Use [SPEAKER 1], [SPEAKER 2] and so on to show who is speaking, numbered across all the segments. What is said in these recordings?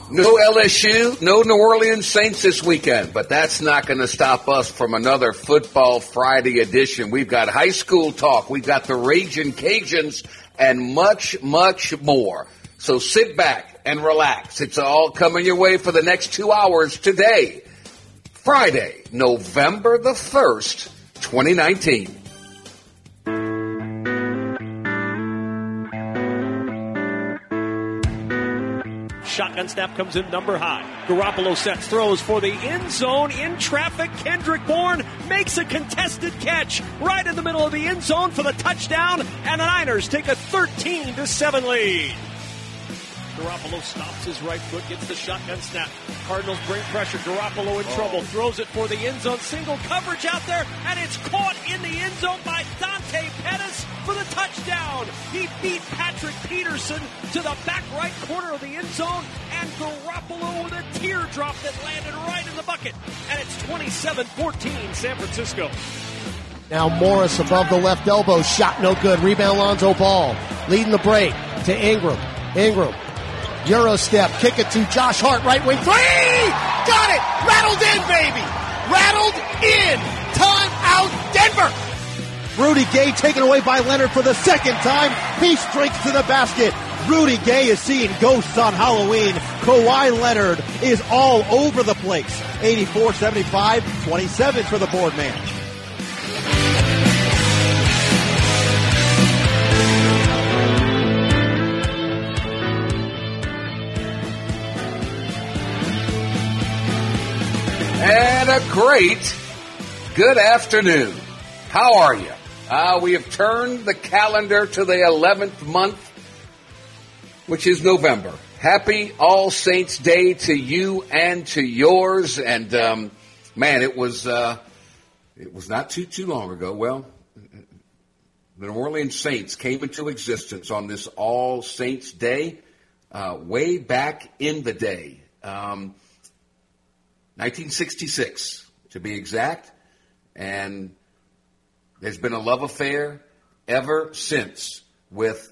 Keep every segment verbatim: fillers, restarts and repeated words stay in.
[SPEAKER 1] No L S U, no New Orleans Saints this weekend, but that's not going to stop us from another Football Friday edition. We've got high school talk, we've got the Ragin' Cajuns, and much, much more. So sit back and relax. It's all coming your way for the next two hours today, Friday, November the first, twenty nineteen.
[SPEAKER 2] Shotgun snap comes in number high. Garoppolo sets, throws for the end zone. In traffic, Kendrick Bourne makes a contested catch right in the middle of the end zone for the touchdown, and the Niners take a thirteen to seven lead. Garoppolo stops his right foot, gets the shotgun snap. Cardinals bring pressure. Garoppolo in oh. trouble. Throws it for the end zone. Single coverage out there, and it's caught in the end zone by Dante Pettis for the touchdown. He beat Patrick Peterson to the back right corner of the end zone, and Garoppolo with a teardrop that landed right in the bucket. And it's twenty-seven fourteen San Francisco.
[SPEAKER 3] Now Morris above the left elbow. Shot no good. Rebound Lonzo Ball. Leading the break to Ingram. Ingram. Euro step, kick it to Josh Hart, right wing three! Got it! Rattled in, baby! Rattled in! Time out, Denver! Rudy Gay taken away by Leonard for the second time. He streaks to the basket. Rudy Gay is seeing ghosts on Halloween. Kawhi Leonard is all over the place. eighty-four seventy-five, twenty-seven for the board man.
[SPEAKER 1] And a great good afternoon. How are you? Uh, we have turned the calendar to the eleventh month, which is November. Happy All Saints Day to you and to yours. And, um, man, it was uh, it was not too, too long ago. Well, the New Orleans Saints came into existence on this All Saints Day uh, way back in the day. Um nineteen sixty-six, to be exact, and there's been a love affair ever since with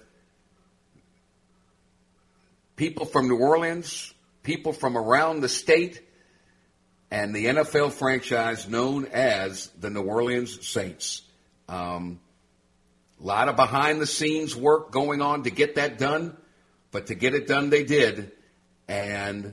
[SPEAKER 1] people from New Orleans, people from around the state, and the N F L franchise known as the New Orleans Saints. Um, a lot of behind-the-scenes work going on to get that done, but to get it done they did, and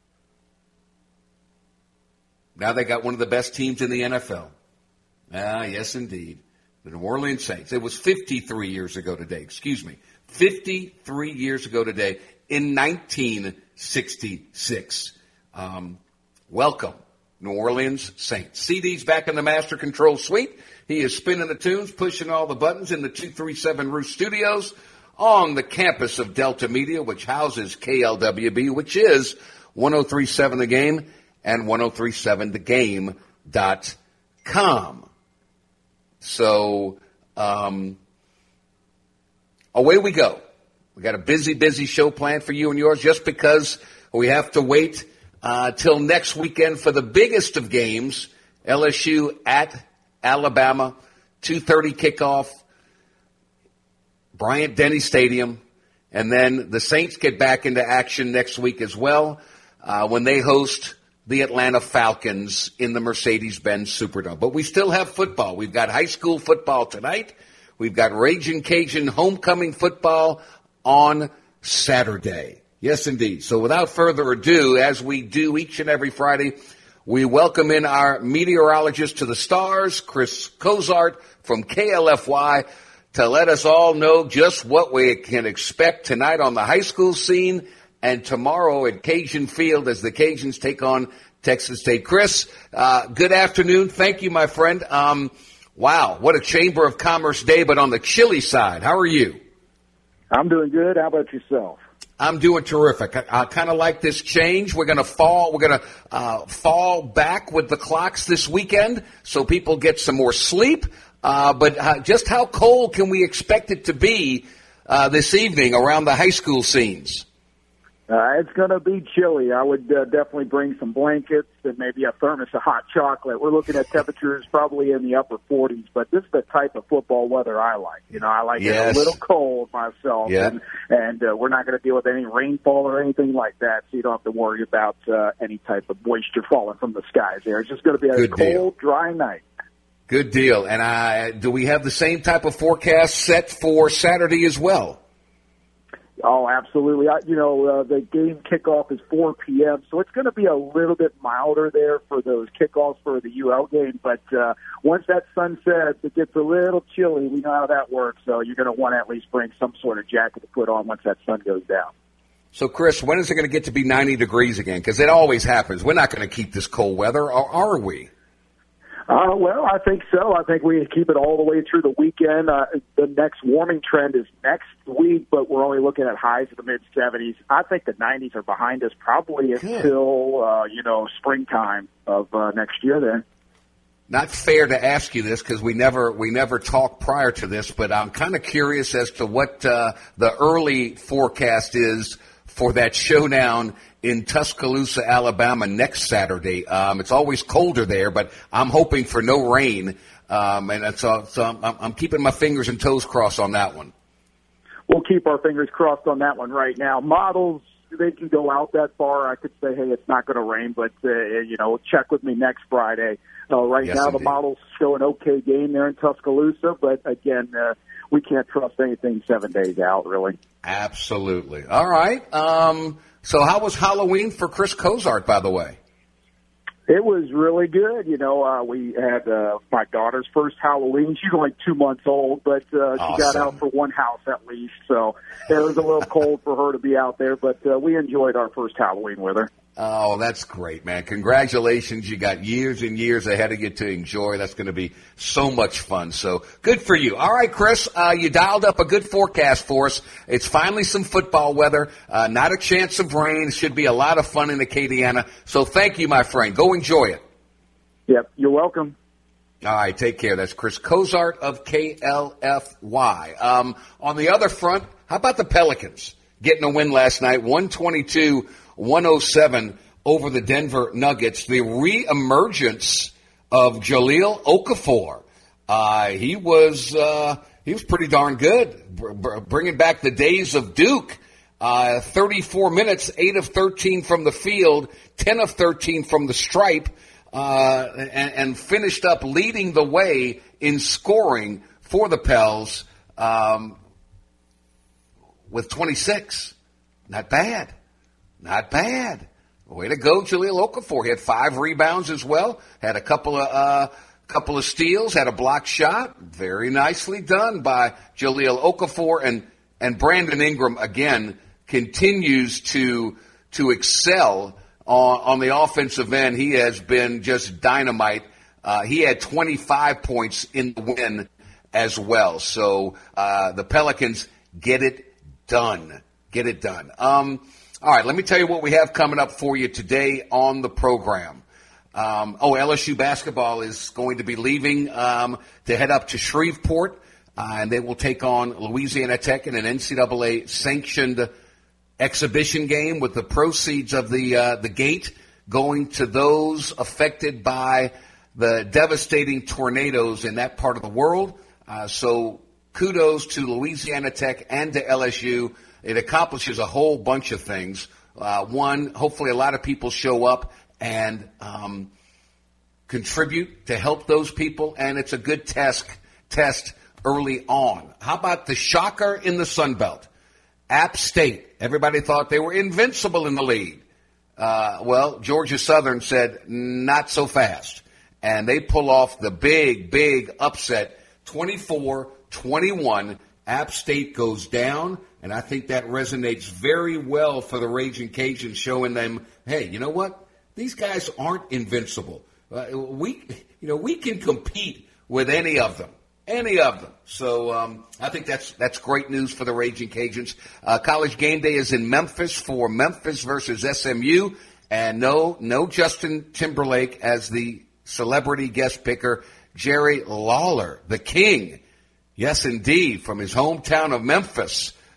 [SPEAKER 1] now they got one of the best teams in the N F L. Ah, yes, indeed. The New Orleans Saints. It was fifty-three years ago today. Excuse me. fifty-three years ago today in nineteen sixty-six. Um, welcome, New Orleans Saints. C D's back in the Master Control Suite. He is spinning the tunes, pushing all the buttons in the two thirty-seven Roost Studios on the campus of Delta Media, which houses K L W B, which is one oh three point seven The Game. And ten thirty-seven the game dot com. So, um, away we go. We got a busy, busy show planned for you and yours just because we have to wait uh, till next weekend for the biggest of games, L S U at Alabama, two thirty kickoff, Bryant-Denny Stadium. And then the Saints get back into action next week as well uh, when they host the Atlanta Falcons in the Mercedes-Benz Superdome. But we still have football. We've got high school football tonight. We've got Ragin' Cajun homecoming football on Saturday. Yes, indeed. So without further ado, as we do each and every Friday, we welcome in our meteorologist to the stars, Chris Cozart from K L F Y, to let us all know just what we can expect tonight on the high school scene and tomorrow at Cajun Field as the Cajuns take on Texas State. Chris, uh, good afternoon. Thank you, my friend. Um, wow, what a Chamber of Commerce day, but on the chilly side. How are you?
[SPEAKER 4] I'm doing good. How about yourself?
[SPEAKER 1] I'm doing terrific. I, I kind of like this change. We're going to fall. We're going to uh, fall back with the clocks this weekend, so people get some more sleep. Uh, but uh, just how cold can we expect it to be uh, this evening around the high school scenes?
[SPEAKER 4] Uh, it's going to be chilly. I would uh, definitely bring some blankets and maybe a thermos of hot chocolate. We're looking at temperatures probably in the upper forties, but this is the type of football weather I like. You know, I like
[SPEAKER 1] yes.
[SPEAKER 4] it a little cold myself,
[SPEAKER 1] yep.
[SPEAKER 4] and, and uh, we're not going to deal with any rainfall or anything like that, so you don't have to worry about uh, any type of moisture falling from the skies there. It's just going to be a
[SPEAKER 1] Good
[SPEAKER 4] cold,
[SPEAKER 1] deal.
[SPEAKER 4] dry night.
[SPEAKER 1] Good deal. And I, do we have the same type of forecast set for Saturday as well?
[SPEAKER 4] Oh, absolutely. I, you know, uh, the game kickoff is four p.m., so it's going to be a little bit milder there for those kickoffs for the U L game. But uh, once that sun sets, it gets a little chilly. We know how that works, so you're going to want to at least bring some sort of jacket to put on once that sun goes down.
[SPEAKER 1] So, Chris, when is it going to get to be ninety degrees again? Because it always happens. We're not going to keep this cold weather, or are we?
[SPEAKER 4] Uh, well, I think so. I think we keep it all the way through the weekend. Uh, the next warming trend is next week, but we're only looking at highs of the mid seventies. I think the nineties are behind us probably
[SPEAKER 1] Good.
[SPEAKER 4] until, uh, you know, springtime of uh, next year then.
[SPEAKER 1] Not fair to ask you this because we never we never talked prior to this, but I'm kind of curious as to what uh, the early forecast is for that showdown in Tuscaloosa, Alabama next Saturday. Um, it's always colder there, but I'm hoping for no rain, um, and that's, uh, so I'm, I'm keeping my fingers and toes crossed on that one.
[SPEAKER 4] We'll keep our fingers crossed on that one right now. Models, they can go out that far. I could say, hey, it's not going to rain, but, uh, you know, check with me next Friday. Uh, right
[SPEAKER 1] yes,
[SPEAKER 4] now,
[SPEAKER 1] indeed.
[SPEAKER 4] the models show an okay game there in Tuscaloosa, but, again, uh, we can't trust anything seven days out, really.
[SPEAKER 1] Absolutely. All right. Um, so how was Halloween for Chris Cozart, by the way?
[SPEAKER 4] It was really good. You know, uh, we had uh, my daughter's first Halloween. She's only two months old, but uh, she
[SPEAKER 1] Awesome.
[SPEAKER 4] got out for one house at least. So it was a little cold for her to be out there, but uh, we enjoyed our first Halloween with her.
[SPEAKER 1] Oh, that's great, man. Congratulations. You got years and years ahead of you to enjoy. That's going to be so much fun. So good for you. All right, Chris, uh, you dialed up a good forecast for us. It's finally some football weather, uh, not a chance of rain. It should be a lot of fun in Acadiana. So thank you, my friend. Go enjoy it.
[SPEAKER 4] Yep, you're welcome.
[SPEAKER 1] All right, take care. That's Chris Cozart of K L F Y. Um, on the other front, how about the Pelicans getting a win last night, one twenty-two one oh seven over the Denver Nuggets. The reemergence of Jahlil Okafor. Uh, he was uh, he was pretty darn good, br- br- bringing back the days of Duke. Uh, thirty-four minutes, eight of thirteen from the field, ten of thirteen from the stripe, uh, and, and finished up leading the way in scoring for the Pels um, with twenty-six. Not bad. Not bad. Way to go, Jahlil Okafor. He had five rebounds as well. Had a couple of uh, couple of steals. Had a block shot. Very nicely done by Jahlil Okafor. And and Brandon Ingram again continues to to excel on on the offensive end. He has been just dynamite. Uh, he had twenty-five points in the win as well. So uh, the Pelicans get it done. Get it done. Um, All right, let me tell you what we have coming up for you today on the program. Um, oh, L S U basketball is going to be leaving um, to head up to Shreveport, uh, and they will take on Louisiana Tech in an N C double A-sanctioned exhibition game with the proceeds of the uh, the gate going to those affected by the devastating tornadoes in that part of the world. Uh, so kudos to Louisiana Tech and to L S U. It accomplishes a whole bunch of things. Uh, one, hopefully a lot of people show up and um, contribute to help those people, and it's a good test test early on. How about the shocker in the Sun Belt? App State. Everybody thought they were invincible in the lead. Uh, well, Georgia Southern said, not so fast. And they pull off the big, big upset, twenty-four twenty-one. App State goes down, and I think that resonates very well for the Raging Cajuns, showing them, hey, you know what? These guys aren't invincible. Uh, we, you know, we can compete with any of them, any of them. So um, I think that's that's great news for the Raging Cajuns. Uh, College Game Day is in Memphis for Memphis versus S M U, and no, no Justin Timberlake as the celebrity guest picker. Jerry Lawler, the king. Yes, indeed, from his hometown of Memphis,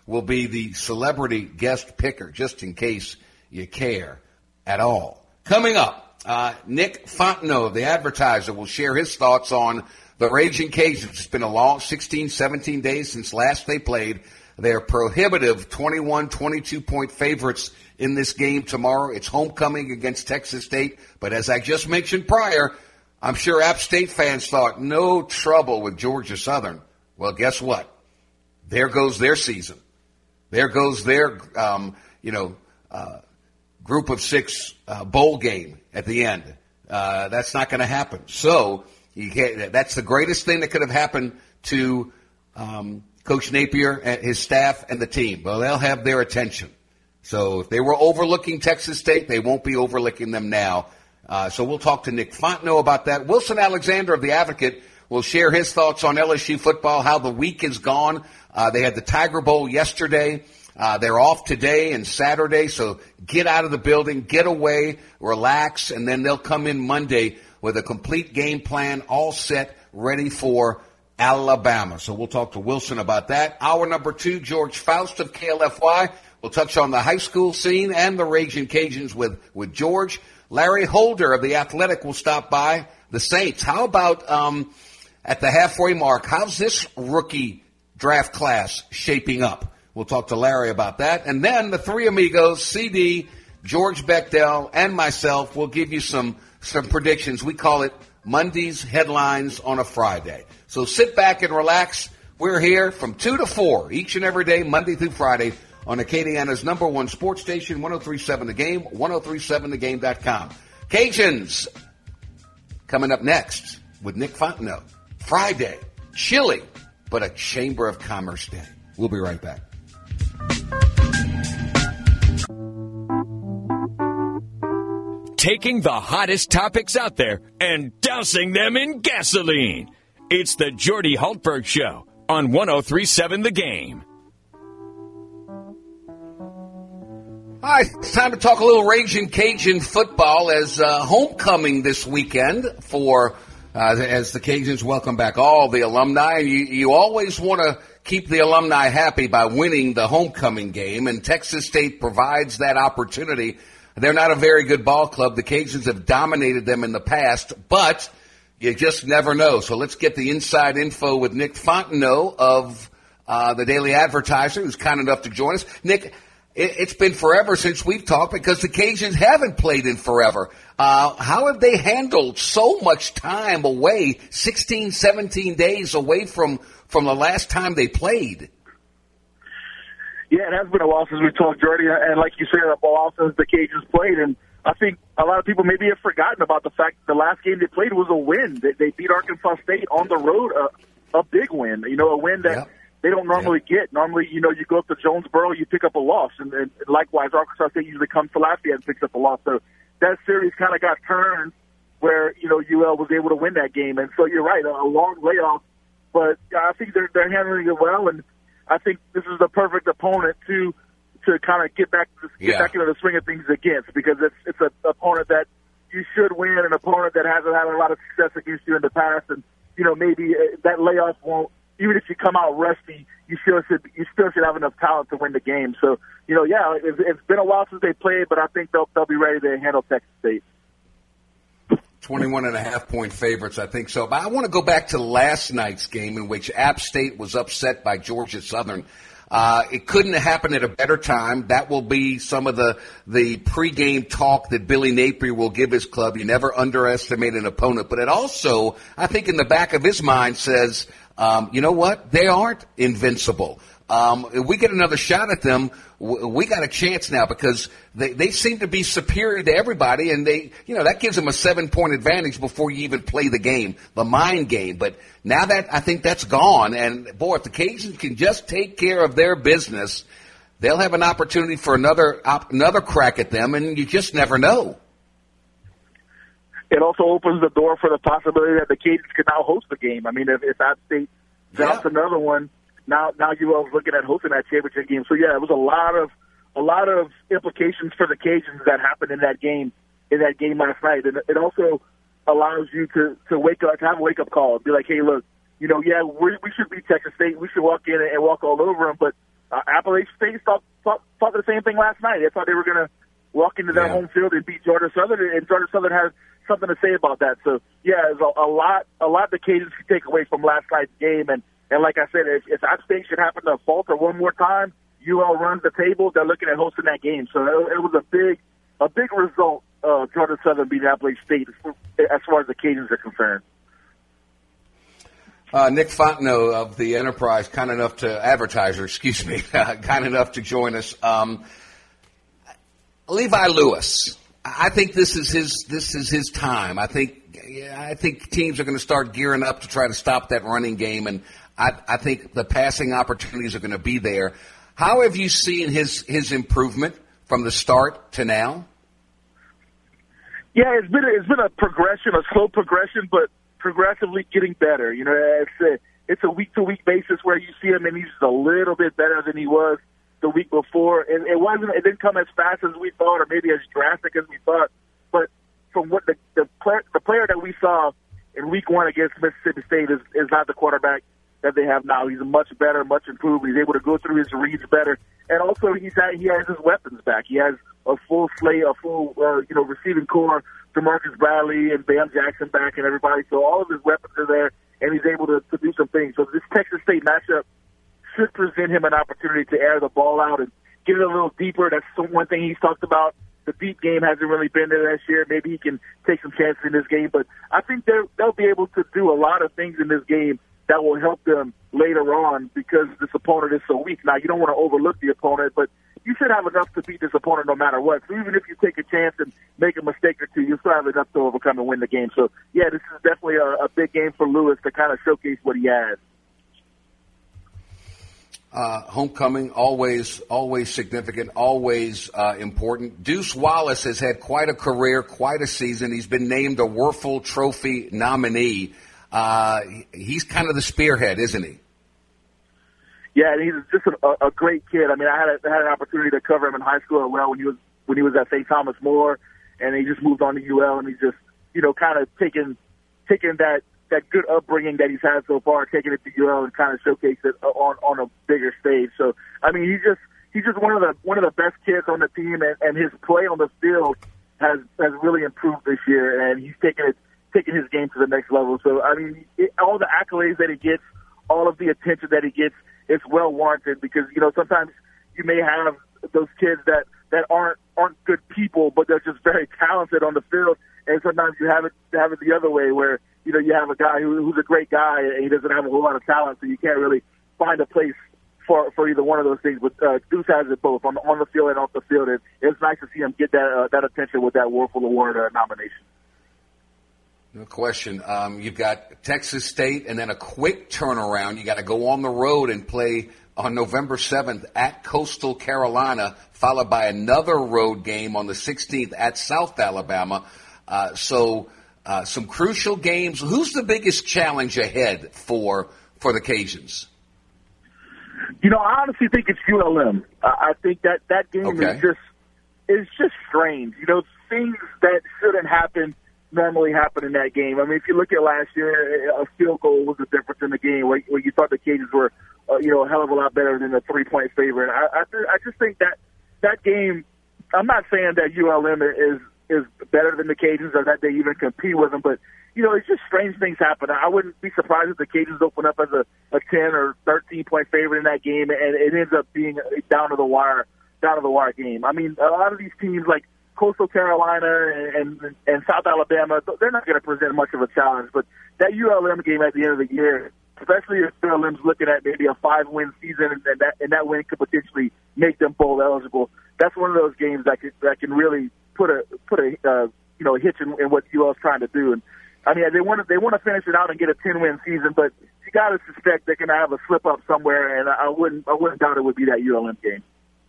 [SPEAKER 1] will be the celebrity guest picker, just in case you care at all. Coming up, uh, Nick Fontenot of The Advertiser will share his thoughts on the Raging Cajuns. It's been a long sixteen, seventeen days since last they played. They're prohibitive twenty-one, twenty-two point favorites in this game tomorrow. It's homecoming against Texas State. But as I just mentioned prior, I'm sure App State fans thought no trouble with Georgia Southern. Well, guess what? There goes their season. There goes their, um, you know, uh, group of six uh, bowl game at the end. Uh, that's not going to happen. So you can't, that's the greatest thing that could have happened to um, Coach Napier and his staff and the team. Well, they'll have their attention. So if they were overlooking Texas State, they won't be overlooking them now. Uh, so we'll talk to Nick Fontenot about that. Wilson Alexander of The Advocate will share his thoughts on L S U football, how the week is gone. Uh, they had the Tiger Bowl yesterday. Uh, they're off today and Saturday, so get out of the building, get away, relax, and then they'll come in Monday with a complete game plan all set, ready for Alabama. So we'll talk to Wilson about that. Hour number two, George Faust of K L F Y. We'll touch on the high school scene and the Raging Cajuns with, with George. Larry Holder of The Athletic will stop by. The Saints, how about um, at the halfway mark, how's this rookie draft class shaping up? We'll talk to Larry about that. And then the three amigos, C D, George Bechdel, and myself will give you some, some predictions. We call it Monday's Headlines on a Friday. So sit back and relax. We're here from two to four each and every day, Monday through Friday, on Acadiana's number one sports station, one oh three point seven The Game, ten thirty-seven the game dot com. Cajuns coming up next with Nick Fontenot. Friday, chilly, but a Chamber of Commerce day. We'll be right back.
[SPEAKER 5] Taking the hottest topics out there and dousing them in gasoline. It's the Jordy Hultberg Show on ten thirty-seven The Game.
[SPEAKER 1] All right, it's time to talk a little Raging Cajun football as uh, homecoming this weekend for uh, as the Cajuns welcome back all the alumni. You, you always want to keep the alumni happy by winning the homecoming game, and Texas State provides that opportunity. They're not a very good ball club. The Cajuns have dominated them in the past, but you just never know. So let's get the inside info with Nick Fontenot of uh, the Daily Advertiser, who's kind enough to join us. Nick, it's been forever since we've talked because the Cajuns haven't played in forever. Uh, how have they handled so much time away, sixteen, seventeen days away from, from the last time they played?
[SPEAKER 4] Yeah, it has been a while since we talked, Jordy, and like you said, a while since the Cajuns played, and I think a lot of people maybe have forgotten about the fact that the last game they played was a win. They, they beat Arkansas State on the road, a, a big win, you know, a win that yep. they don't normally yep. get. Normally, you know, you go up to Jonesboro, you pick up a loss, and, and likewise, Arkansas State usually comes to Lafayette and picks up a loss. So that series kind of got turned where, you know, U L was able to win that game, and so you're right, a, a long layoff, but I think they're, they're handling it well, and I think this is the perfect opponent to to kind of get back get yeah. back into the swing of things against, because it's it's an opponent that you should win, an opponent that hasn't had a lot of success against you in the past, and you know maybe that layoff won't. Even if you come out rusty, you still should you still should have enough talent to win the game. So you know, yeah, it's, it's been a while since they played, but I think they'll they'll be ready to handle Texas State.
[SPEAKER 1] twenty-one and a half point favorites, I think so. But I want to go back to last night's game in which App State was upset by Georgia Southern. Uh, it couldn't have happened at a better time. That will be some of the, the pregame talk that Billy Napier will give his club. You never underestimate an opponent. But it also, I think in the back of his mind says, um, you know what? They aren't invincible. Um, if we get another shot at them, we got a chance now because they, they seem to be superior to everybody, and they, you know, that gives them a seven-point advantage before you even play the game, the mind game. But now that I think that's gone, and boy, if the Cajuns can just take care of their business, they'll have an opportunity for another another crack at them, and you just never know.
[SPEAKER 4] It also opens the door for the possibility that the Cajuns can now host the game. I mean, if, if App State drops yeah. another one. Now, now U L is looking at hosting that championship game. So yeah, it was a lot of, a lot of implications for the Cajuns that happened in that game, in that game last night. And it also allows you to, to wake up, to have a wake up call, be like, hey, look, you know, yeah, we we should beat Texas State. We should walk in and walk all over them. But uh, Appalachian State thought, thought thought the same thing last night. They thought they were going to walk into their
[SPEAKER 1] yeah.
[SPEAKER 4] home field and beat Georgia Southern, and Georgia Southern has something to say about that. So yeah, there's a, a lot a lot the Cajuns can take away from last night's game, and and like I said, if, if App State should happen to falter one more time, U L runs the table. They're looking at hosting that game. So it, it was a big a big result. Uh, Georgia Southern beating Appalachian State as far as the Cajuns are concerned.
[SPEAKER 1] Uh, Nick Fontenot of the Enterprise, kind enough to advertiser, excuse me, kind enough to join us. Um, Levi Lewis, I think this is his this is his time. I think I think teams are going to start gearing up to try to stop that running game, and I, I think the passing opportunities are going to be there. How have you seen his his improvement from the start to now?
[SPEAKER 4] Yeah, it's been a, it's been a progression, a slow progression, but progressively getting better. You know, it's a, it's a week-to-week basis where you see him and he's a little bit better than he was the week before. And it wasn't, it didn't come as fast as we thought, or maybe as drastic as we thought. But from what the the player, the player that we saw in week one against Mississippi State is, is not the quarterback that they have now. He's much better, much improved. He's able to go through his reads better, and also he's had, he has his weapons back. He has a full slate, a full uh, you know receiving core. DeMarcus Bradley and Bam Jackson back and everybody. So all of his weapons are there, and he's able to, to do some things. So this Texas State matchup should present him an opportunity to air the ball out and get it a little deeper. That's one thing he's talked about. The deep game hasn't really been there this year. Maybe he can take some chances in this game. But I think they'll be able to do a lot of things in this game that will help them later on because this opponent is so weak. Now, you don't want to overlook the opponent, but you should have enough to beat this opponent no matter what. So even if you take a chance and make a mistake or two, you still have enough to overcome and win the game. So, yeah, this is definitely a, a big game for Lewis to kind of showcase what he has.
[SPEAKER 1] Uh, homecoming, always, always significant, always uh, important. Deuce Wallace has had quite a career, quite a season. He's been named a Werfel Trophy nominee. Uh, he's kind of the spearhead, isn't he?
[SPEAKER 4] Yeah, and he's just a, a great kid. I mean, I had a, I had an opportunity to cover him in high school as well when he was when he was at Saint Thomas More, and he just moved on to U L, and he's just you know kind of taking taking that that good upbringing that he's had so far, taking it to U L and kind of showcase it on on a bigger stage. So I mean, he's just he's just one of the one of the best kids on the team, and, and his play on the field has has really improved this year, and he's taking it taking his game to the next level. So I mean, it, all the accolades that he gets, all of the attention that he gets, it's well warranted because, you know, sometimes you may have those kids that, that aren't aren't good people, but they're just very talented on the field. And sometimes you have it have it the other way where, you know, you have a guy who, who's a great guy and he doesn't have a whole lot of talent, so you can't really find a place for, for either one of those things. But uh, Deuce has it both on, on the field and off the field. It, it's nice to see him get that uh, that attention with that Werfel Award uh, nomination.
[SPEAKER 1] No question. Um, you've got Texas State and then a quick turnaround. You got to go on the road and play on November seventh at Coastal Carolina, followed by another road game on the sixteenth at South Alabama. Uh, so uh, some crucial games. Who's the biggest challenge ahead for for the Cajuns?
[SPEAKER 4] You know, I honestly think it's U L M. Uh, I think that that game
[SPEAKER 1] okay.
[SPEAKER 4] is just is just strange. You know, things that shouldn't happen normally happen in that game. I mean, if you look at last year, a field goal was the difference in the game where, where you thought the Cajuns were, uh, you know, a hell of a lot better than a three-point favorite. I, I, th- I just think that that game, I'm not saying that U L M is is better than the Cajuns or that they even compete with them, but, you know, it's just strange things happen. I wouldn't be surprised if the Cajuns open up as a, a ten or thirteen-point favorite in that game, and it ends up being a down-to-the-wire, down-to-the-wire game. I mean, a lot of these teams, like Coastal Carolina and, and, and South Alabama, they're not going to present much of a challenge. But that U L M game at the end of the year, especially if U L M's looking at maybe a five-win season and that and that win could potentially make them bowl eligible, that's one of those games that can, that can really put a put a uh, you know a hitch in, in what U L's trying to do. And I mean, they want to they want to finish it out and get a ten-win season, but you got to suspect they're going to have a slip up somewhere, and I wouldn't I wouldn't doubt it would be that U L M game.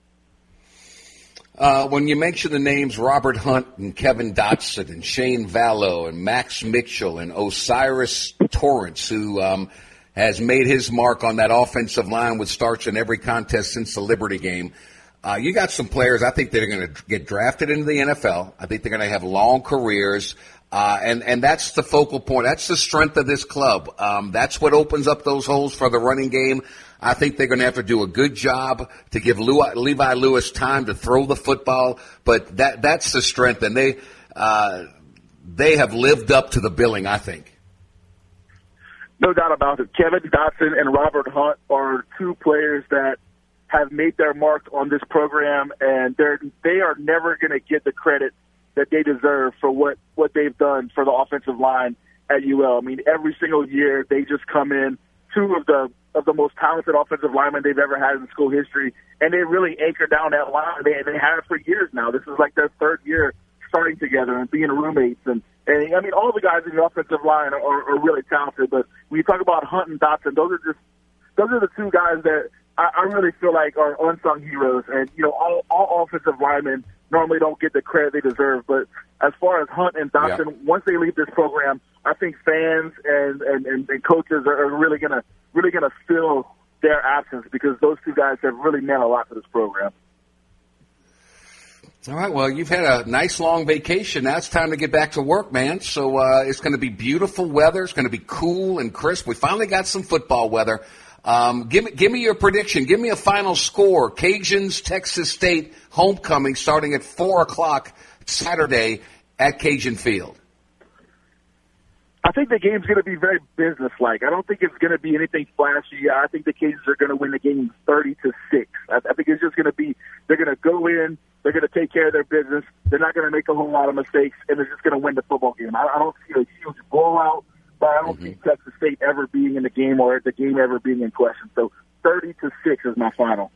[SPEAKER 1] Uh, when you mention the names Robert Hunt and Kevin Dotson and Shane Vallow and Max Mitchell and Osiris Torrance, who um, has made his mark on that offensive line with starts in every contest since the Liberty game, Uh, you got some players I think they're going to get drafted into the N F L. I think they're going to have long careers. Uh, and, and that's the focal point. That's the strength of this club. Um, that's what opens up those holes for the running game. I think they're going to have to do a good job to give Levi, Levi Lewis time to throw the football. But that that's the strength. And they uh, they have lived up to the billing, I think.
[SPEAKER 4] No doubt about it. Kevin Dotson and Robert Hunt are two players that have made their mark on this program, and they're they are never going to get the credit that they deserve for what, what they've done for the offensive line at U L. I mean, every single year they just come in, two of the of the most talented offensive linemen they've ever had in school history, and they really anchor down that line. They they have it for years now. This is like their third year starting together and being roommates. And, and I mean, all the guys in the offensive line are, are really talented, but when you talk about Hunt and Dotson, those are just those are the two guys that I, I really feel like are unsung heroes. And, you know, all, all offensive linemen normally don't get the credit they deserve. But as far as Hunt and Dotson, yeah. once they leave this program, I think fans and, and, and, and coaches are, are really going to really gonna feel their absence, because those two guys have really meant a lot to this program.
[SPEAKER 1] All right, well, you've had a nice long vacation. Now it's time to get back to work, man. So uh, it's going to be beautiful weather. It's going to be cool and crisp. We finally got some football weather. Um, give me, give me your prediction. Give me a final score. Cajuns, Texas State, homecoming starting at four o'clock Saturday at Cajun Field.
[SPEAKER 4] I think the game's going to be very business-like. I don't think it's going to be anything flashy. I think the Cajuns are going to win the game thirty to six. I, I think it's just going to be, they're going to go in, they're going to take care of their business, they're not going to make a whole lot of mistakes, and they're just going to win the football game. I, I don't see a huge blowout, but I don't mm-hmm. see Texas State ever being in the game or the game ever being in question. So thirty to six is my final.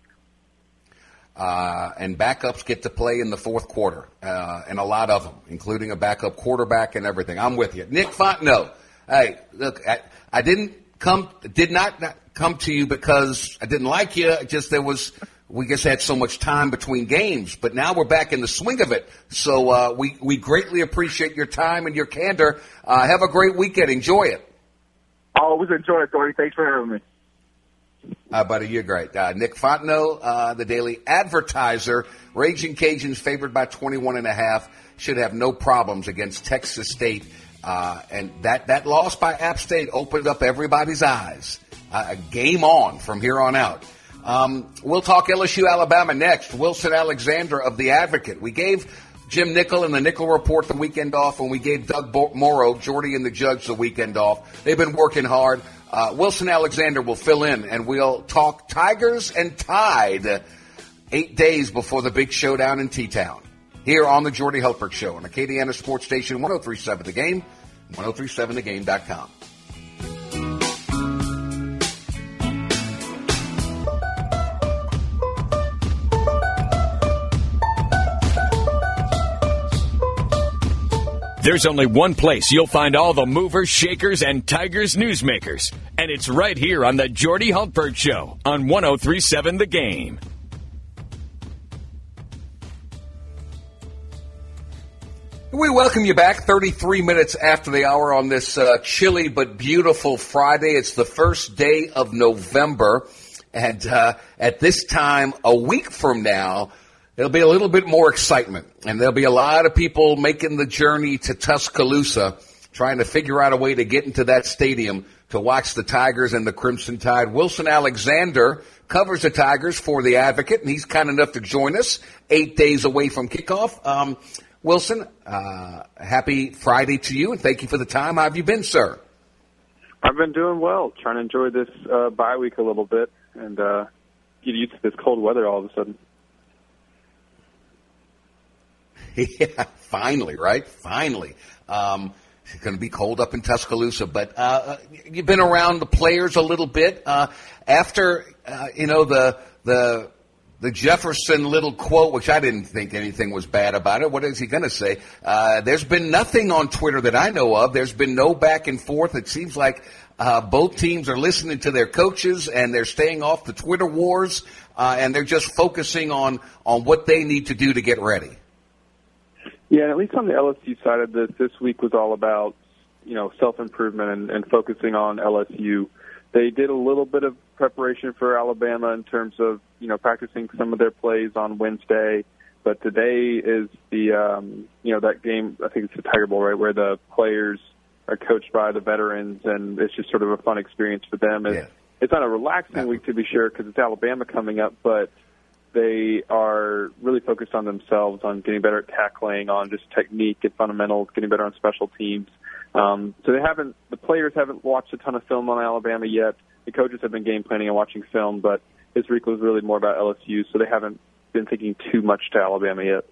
[SPEAKER 1] Uh, and backups get to play in the fourth quarter, uh, and a lot of them, including a backup quarterback and everything. I'm with you. Nick Fontenot, hey, look, I, I didn't come, did not come to you because I didn't like you. Just there was, we just had so much time between games, but now we're back in the swing of it. So uh, we, we greatly appreciate your time and your candor. Uh, have a great weekend. Enjoy it.
[SPEAKER 4] I always enjoy it, Dory. Thanks for having me.
[SPEAKER 1] Uh, buddy, you're great. Uh, Nick Fontenot, uh, the Daily Advertiser. Raging Cajuns favored by twenty-one and a half. Should have no problems against Texas State. Uh, and that, that loss by App State opened up everybody's eyes. Uh, game on from here on out. Um, we'll talk L S U Alabama next. Wilson Alexander of The Advocate. We gave Jim Nickel and the Nickel Report the weekend off, and we gave Doug Morrow, Jordy and the Judge, the weekend off. They've been working hard. Uh, Wilson Alexander will fill in, and we'll talk Tigers and Tide eight days before the big showdown in T-Town. Here on the Jordy Hultberg Show on Acadiana Sports Station one oh three point seven The Game, one oh three point seven the game dot com.
[SPEAKER 5] There's only one place you'll find all the movers, shakers, and Tigers newsmakers, and it's right here on the Jordy Hultberg Show on one oh three point seven The Game.
[SPEAKER 1] We welcome you back thirty-three minutes after the hour on this uh, chilly but beautiful Friday. It's the first day of November, and uh, at this time, a week from now, there'll be a little bit more excitement, and there'll be a lot of people making the journey to Tuscaloosa, trying to figure out a way to get into that stadium to watch the Tigers and the Crimson Tide. Wilson Alexander covers the Tigers for The Advocate, and he's kind enough to join us eight days away from kickoff. Um, Wilson, uh, happy Friday to you, and thank you for the time. How have you been, sir?
[SPEAKER 6] I've been doing well, trying to enjoy this uh, bye week a little bit and uh, get used to this cold weather all of a sudden.
[SPEAKER 1] Yeah, finally, right? Finally. Um, it's going to be cold up in Tuscaloosa, but uh, you've been around the players a little bit. Uh, after, uh, you know, the the the Jefferson little quote, which I didn't think anything was bad about it. What is he going to say? Uh, there's been nothing on Twitter that I know of. There's been no back and forth. It seems like uh, both teams are listening to their coaches, and they're staying off the Twitter wars, uh, and they're just focusing on, on what they need to do to get ready.
[SPEAKER 6] Yeah, and at least on the L S U side of this, this week was all about, you know, self-improvement and, and focusing on L S U. they did a little bit of preparation for Alabama in terms of, you know, practicing some of their plays on Wednesday. But today is the, um, you know, that game, I think it's the Tiger Bowl, right, where the players are coached by the veterans, and it's just sort of a fun experience for them. It's,
[SPEAKER 1] yeah.
[SPEAKER 6] it's not a relaxing week, to be sure, because it's Alabama coming up, but they are really focused on themselves, on getting better at tackling, on just technique and fundamentals, getting better on special teams. Um, so they haven't, the players haven't watched a ton of film on Alabama yet. The coaches have been game planning and watching film, but this week was really more about L S U, so they haven't been thinking too much to Alabama yet.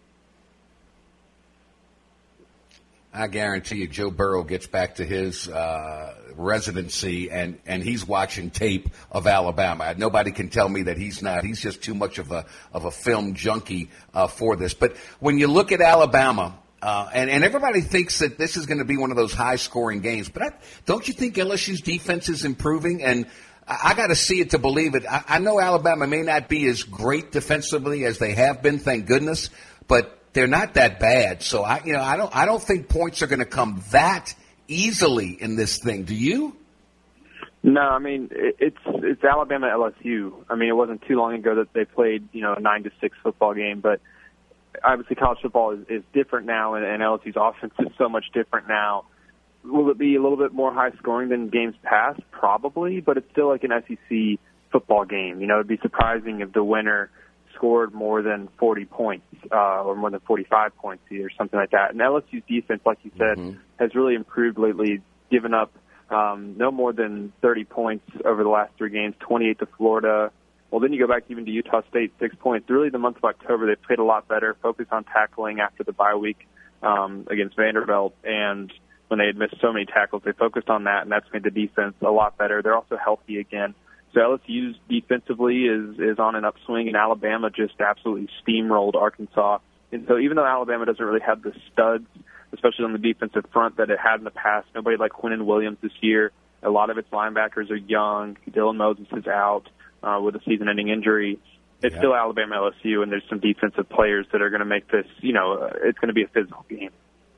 [SPEAKER 1] I guarantee you Joe Burrow gets back to his uh, residency, and, and he's watching tape of Alabama. Nobody can tell me that he's not. He's just too much of a of a film junkie uh, for this. But when you look at Alabama, uh, and, and everybody thinks that this is going to be one of those high-scoring games, but I, don't you think L S U's defense is improving? And I, I got to see it to believe it. I, I know Alabama may not be as great defensively as they have been, thank goodness, but they're not that bad. So I, you know, I don't, I don't think points are going to come that easily in this thing. Do you?
[SPEAKER 6] No, I mean it, it's it's Alabama L S U. I mean, it wasn't too long ago that they played, you know, a nine to six football game, but obviously college football is, is different now, and, and L S U's offense is so much different now. Will it be a little bit more high scoring than games past? Probably, but it's still like an S E C football game. You know, it'd be surprising if the winner scored more than forty points uh, or more than forty-five points or something like that. And L S U's defense, like you said, mm-hmm. has really improved lately, given up um, no more than thirty points over the last three games, twenty-eight to Florida. Well, then you go back even to Utah State, six points. Really, the month of October, they played a lot better, focused on tackling after the bye week um, against Vanderbilt. And when they had missed so many tackles, they focused on that, and that's made the defense a lot better. They're also healthy again. So L S U's defensively is, is on an upswing, and Alabama just absolutely steamrolled Arkansas. And so even though Alabama doesn't really have the studs, especially on the defensive front, that it had in the past, nobody like Quinnen Williams this year. A lot of its linebackers are young. Dylan Moses is out uh, with a season-ending injury. It's yeah. still Alabama L S U, and there's some defensive players that are going to make this, you know, uh, it's going to be a physical game.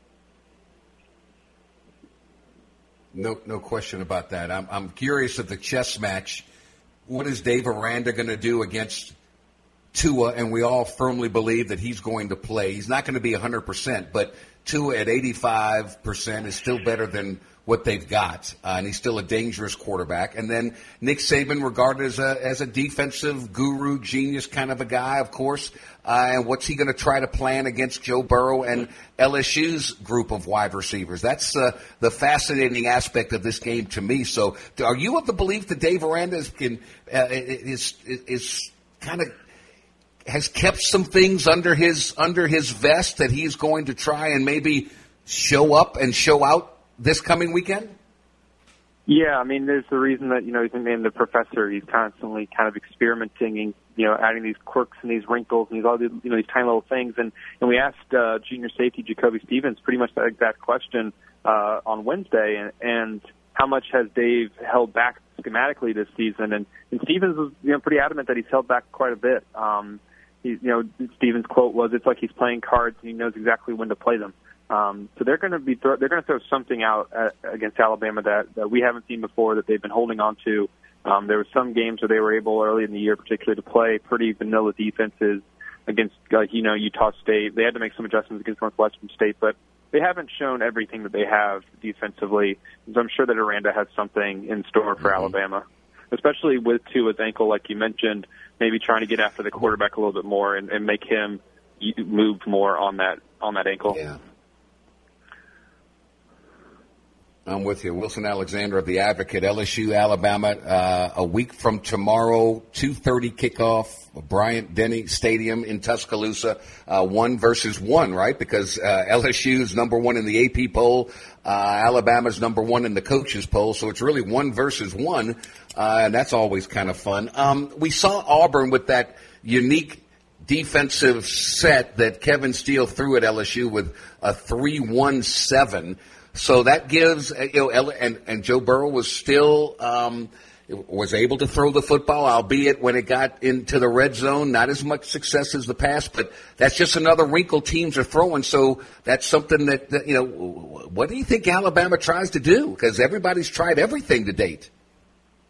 [SPEAKER 1] No, no question about that. I'm, I'm curious of the chess match. What is Dave Aranda going to do against Tua? And we all firmly believe that he's going to play. He's not going to be one hundred percent, but Tua at eighty-five percent is still better than what they've got, uh, and he's still a dangerous quarterback. And then Nick Saban, regarded as a as a defensive guru, genius kind of a guy, of course. Uh, and what's he going to try to plan against Joe Burrow and L S U's group of wide receivers? That's uh, the fascinating aspect of this game to me. So, are you of the belief that Dave Aranda is can, uh, is is kind of has kept some things under his under his vest that he's going to try and maybe show up and show out this coming weekend?
[SPEAKER 6] Yeah, I mean, there's the reason that, you know, he's named the professor. He's constantly kind of experimenting and, you know, adding these quirks and these wrinkles and these all these, you know, these tiny little things. And, and we asked uh, junior safety Jacoby Stevens pretty much that exact question uh, on Wednesday. And, and how much has Dave held back schematically this season? And, and Stevens was, you know, pretty adamant that he's held back quite a bit. Um, he, you know, Stevens' quote was, "It's like he's playing cards and he knows exactly when to play them." Um, so they're going to be throw, they're going to throw something out at, against Alabama that, that we haven't seen before, that they've been holding on to. Um, there were some games where they were able early in the year, particularly, to play pretty vanilla defenses against, like, you know, Utah State. They had to make some adjustments against Northwestern State, but they haven't shown everything that they have defensively. So I'm sure that Aranda has something in store for mm-hmm. Alabama, especially with Tua's ankle, like you mentioned, maybe trying to get after the quarterback a little bit more and, and make him move more on that on that ankle.
[SPEAKER 1] Yeah. I'm with you. Wilson Alexander of The Advocate, L S U, Alabama, uh, a week from tomorrow, two thirty kickoff, Bryant-Denny Stadium in Tuscaloosa, uh, one versus one, right? Because uh, L S U is number one in the A P poll, uh, Alabama's number one in the coaches poll, so it's really one versus one, uh, and that's always kind of fun. Um, we saw Auburn with that unique defensive set that Kevin Steele threw at L S U with a three one seven. So that gives, you know, and, and Joe Burrow was still, um, was able to throw the football, albeit when it got into the red zone, not as much success as the past, but that's just another wrinkle teams are throwing. So that's something that, that you know, what do you think Alabama tries to do? Because everybody's tried everything to date.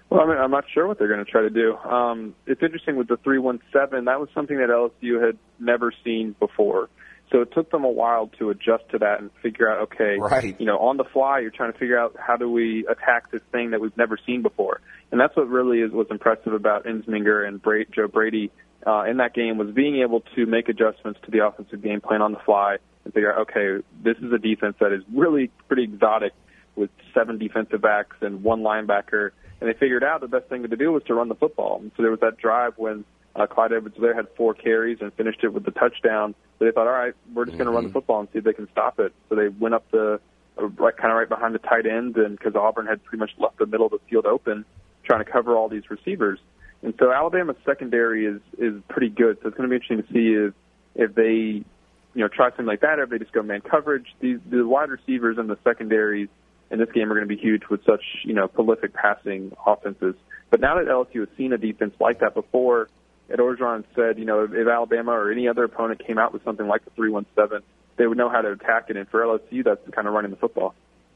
[SPEAKER 6] Well, I mean, I'm not sure what they're going to try to do. Um, it's interesting with the three one seven. That was something that L S U had never seen before. So it took them a while to adjust to that and figure out, okay,
[SPEAKER 1] right.
[SPEAKER 6] you know, on the fly, you're trying to figure out how do we attack this thing that we've never seen before. And that's what really is was impressive about Ensminger and Bra- Joe Brady uh, in that game, was being able to make adjustments to the offensive game plan on the fly and figure out, okay, this is a defense that is really pretty exotic with seven defensive backs and one linebacker. And they figured out the best thing to do was to run the football. And so there was that drive when uh, Clyde Edwards-Helaire had four carries and finished it with the touchdown. So they thought, all right, we're just going to run the football and see if they can stop it. So they went up the uh, right, kind of right behind the tight end, and because Auburn had pretty much left the middle of the field open, trying to cover all these receivers. And so Alabama's secondary is is pretty good. So it's going to be interesting to see if if they you know try something like that, or if they just go man coverage. These the wide receivers and the secondaries in this game are going to be huge with such you know prolific passing offenses. But now that L S U has seen a defense like that before, Ed Orgeron said, you know, if, if Alabama or any other opponent came out with something like the three one seven, they would know how to attack it. And for L S U, that's kind of running the football.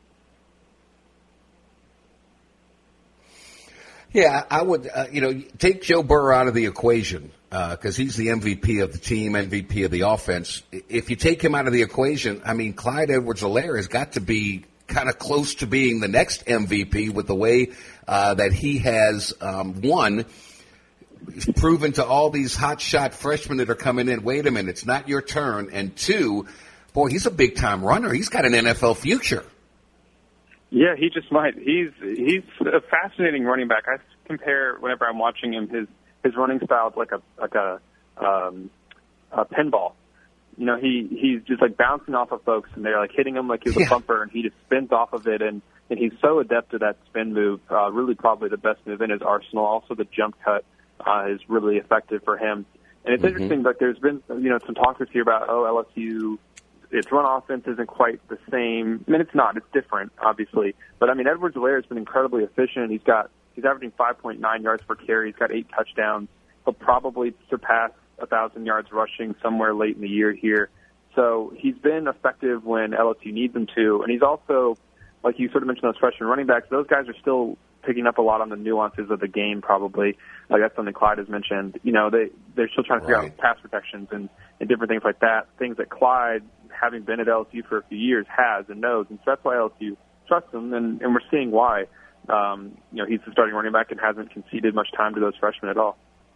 [SPEAKER 1] Yeah, I would, uh, you know, take Joe Burrow out of the equation because uh, he's the M V P of the team, M V P of the offense. If you take him out of the equation, I mean, Clyde Edwards-Helaire has got to be kind of close to being the next M V P with the way uh, that he has um, won. He's proven to all these hotshot freshmen that are coming in, wait a minute, it's not your turn. And two, boy, he's a big-time runner. He's got an N F L future.
[SPEAKER 6] Yeah, he just might. He's he's a fascinating running back. I compare whenever I'm watching him, his his running style is like a like a, um, a pinball. You know, he he's just like bouncing off of folks, and they're like hitting him like he's a
[SPEAKER 1] yeah.
[SPEAKER 6] bumper, and he just spins off of it, and and he's so adept to that spin move. Uh, really, probably the best move in his arsenal. Also, the jump cut uh, is really effective for him. And it's mm-hmm. interesting. Like, there's been you know some talk this year about oh L S U. Its run offense isn't quite the same. I mean, it's not. It's different, obviously. But, I mean, Edwards-Helaire has been incredibly efficient. He's got he's averaging five point nine yards per carry. He's got eight touchdowns. He'll probably surpass one thousand yards rushing somewhere late in the year here. So he's been effective when L S U needs him to. And he's also, like you sort of mentioned, those freshman running backs, those guys are still picking up a lot on the nuances of the game, probably. Like that's something Clyde has mentioned. You know, they, they're still trying to figure right. out pass protections and, and different things like that, things that Clyde, having been at L S U for a few years, has and knows. And so that's why L S U trusts him, and, and we're seeing why. Um, you know, he's the starting running back and hasn't conceded much time to those freshmen at all.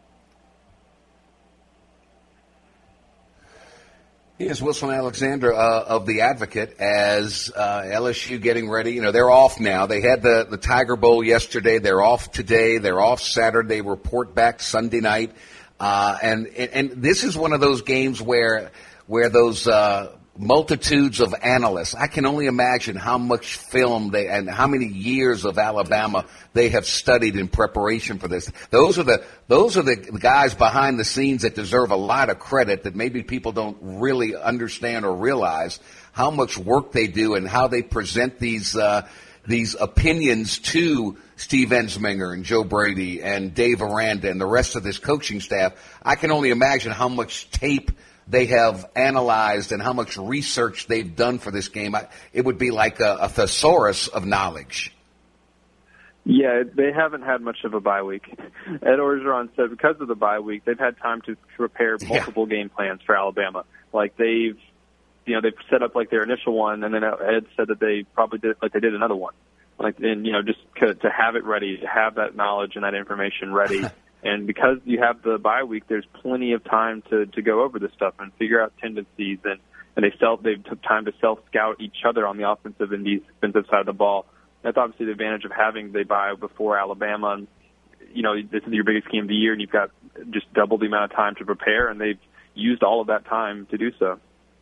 [SPEAKER 1] Here's Wilson Alexander uh, of The Advocate as uh, L S U getting ready. You know, they're off now. They had the, the Tiger Bowl yesterday. They're off today. They're off Saturday. Report back Sunday night. Uh, and, and and this is one of those games where where those uh, multitudes of analysts, I can only imagine how much film they and how many years of Alabama they have studied in preparation for this. Those are the those are the guys behind the scenes that deserve a lot of credit that maybe people don't really understand or realize how much work they do and how they present these uh, these opinions to Steve Ensminger and Joe Brady and Dave Aranda and the rest of this coaching staff. I can only imagine how much tape they have analyzed and how much research they've done for this game. I, it would be like a, a thesaurus of knowledge.
[SPEAKER 6] Yeah, they haven't had much of a bye week. Ed Orgeron said because of the bye week, they've had time to prepare multiple yeah. game plans for Alabama. Like they've, you know, they've set up like their initial one, and then Ed said that they probably did like they did another one. Like, and you know, just to, to have it ready, to have that knowledge and that information ready. And because you have the bye week, there's plenty of time to, to go over this stuff and figure out tendencies. And, and they self they took time to self scout each other on the offensive and defensive side of the ball. That's obviously the advantage of having the bye before Alabama. And, you know, this is your biggest game of the year, and you've got just double the amount of time to prepare, and they've used all of that time to do so.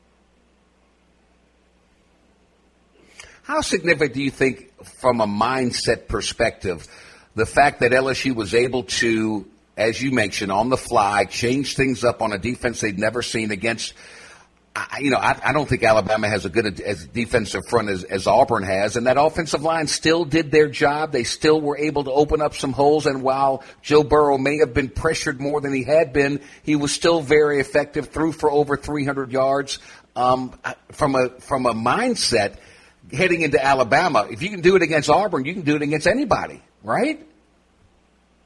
[SPEAKER 1] How significant do you think, from a mindset perspective, the fact that L S U was able to, as you mentioned, on the fly, change things up on a defense they'd never seen against, I, you know, I, I don't think Alabama has a good as defensive front as, as Auburn has, and that offensive line still did their job. They still were able to open up some holes, and while Joe Burrow may have been pressured more than he had been, he was still very effective, threw for over three hundred yards. Um, from a from a mindset – heading into Alabama, if you can do it against Auburn, you can do it against anybody, right?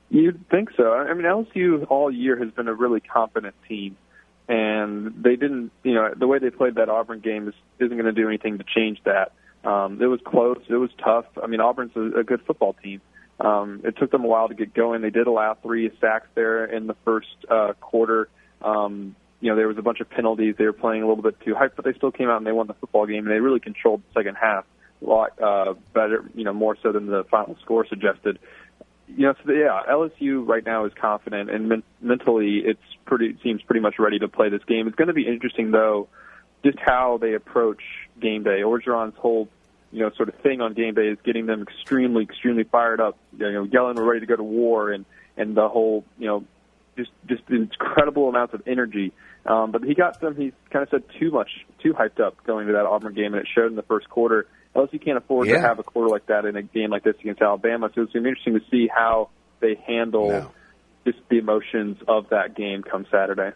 [SPEAKER 6] You'd think so. I mean, L S U all year has been a really confident team, and they didn't, you know, the way they played that Auburn game is, isn't going to do anything to change that. Um, it was close. It was tough. I mean, Auburn's a, a good football team. Um, it took them a while to get going. They did allow three sacks there in the first uh, quarter. Um, you know, there was a bunch of penalties. They were playing a little bit too hype, but they still came out and they won the football game, and they really controlled the second half a lot uh, better, you know, more so than the final score suggested. You know, so the, yeah, L S U right now is confident, and men- mentally it's pretty seems pretty much ready to play this game. It's going to be interesting, though, just how they approach game day. Orgeron's whole, you know, sort of thing on game day is getting them extremely, extremely fired up. You know, yelling, "We're ready to go to war," and and the whole, you know, just just incredible amounts of energy. Um, but he got them. He kind of said too much, too hyped up going to that Auburn game, and it showed in the first quarter. L S U can't afford
[SPEAKER 1] yeah.
[SPEAKER 6] to have a quarter like that in a game like this against Alabama. So it's going to be interesting to see how they handle
[SPEAKER 1] no.
[SPEAKER 6] just the emotions of that game come Saturday.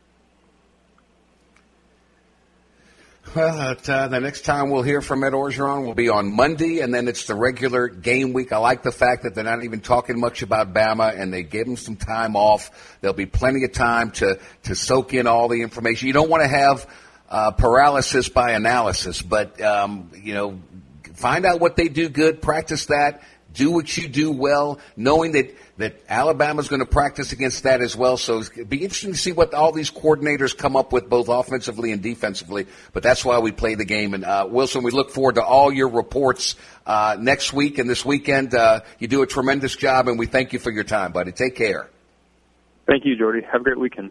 [SPEAKER 1] Well, uh, the next time we'll hear from Ed Orgeron will be on Monday, and then it's the regular game week. I like the fact that they're not even talking much about Bama, and they gave them some time off. There'll be plenty of time to, to soak in all the information. You don't want to have uh, paralysis by analysis, but, um, you know, find out what they do good, practice that, do what you do well, knowing that, that Alabama's going to practice against that as well. So it'll be interesting to see what all these coordinators come up with, both offensively and defensively. But that's why we play the game. And, uh, Wilson, we look forward to all your reports uh, next week and this weekend. Uh, you do a tremendous job, and we thank you for your time, buddy. Take care.
[SPEAKER 6] Thank you, Jordy. Have a great weekend.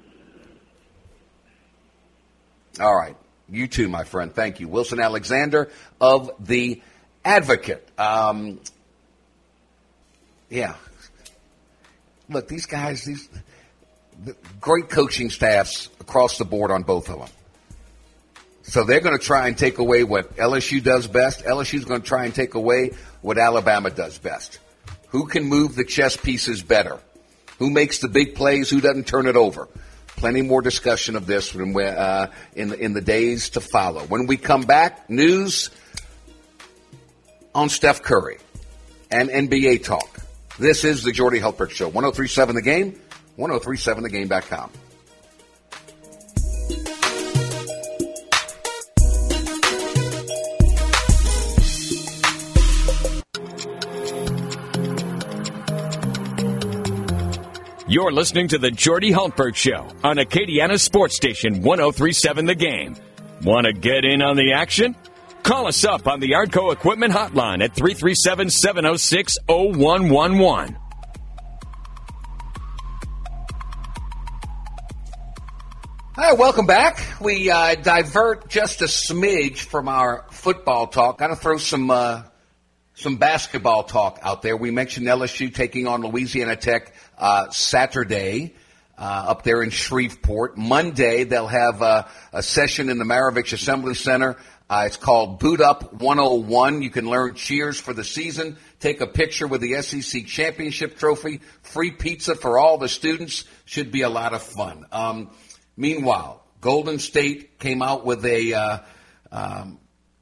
[SPEAKER 1] All right. You too, my friend. Thank you. Wilson Alexander of The Advocate. Um, yeah. Look, these guys, these the great coaching staffs across the board on both of them. So they're going to try and take away what L S U does best. L S U's going to try and take away what Alabama does best. Who can move the chess pieces better? Who makes the big plays? Who doesn't turn it over? Plenty more discussion of this when, uh, in, the, in the days to follow. When we come back, news on Steph Curry and N B A talk. This is the Jordy Hultberg Show. ten thirty-seven The Game, ten thirty-seven the game dot com.
[SPEAKER 5] You're listening to the Jordy Hultberg Show on Acadiana Sports Station ten thirty-seven The Game. Want to get in on the action? Call us up on the Arco Equipment Hotline at three three seven, seven oh six, oh one one one.
[SPEAKER 1] Hi, welcome back. We uh, divert just a smidge from our football talk. Got to throw some uh, some basketball talk out there. We mentioned L S U taking on Louisiana Tech uh, Saturday uh, up there in Shreveport. Monday, they'll have uh, a session in the Maravich Assembly Center. Uh, it's called Boot Up one oh one. You can learn cheers for the season, take a picture with the S E C Championship Trophy, free pizza for all the students. Should be a lot of fun. Um, meanwhile, Golden State came out with a uh, um,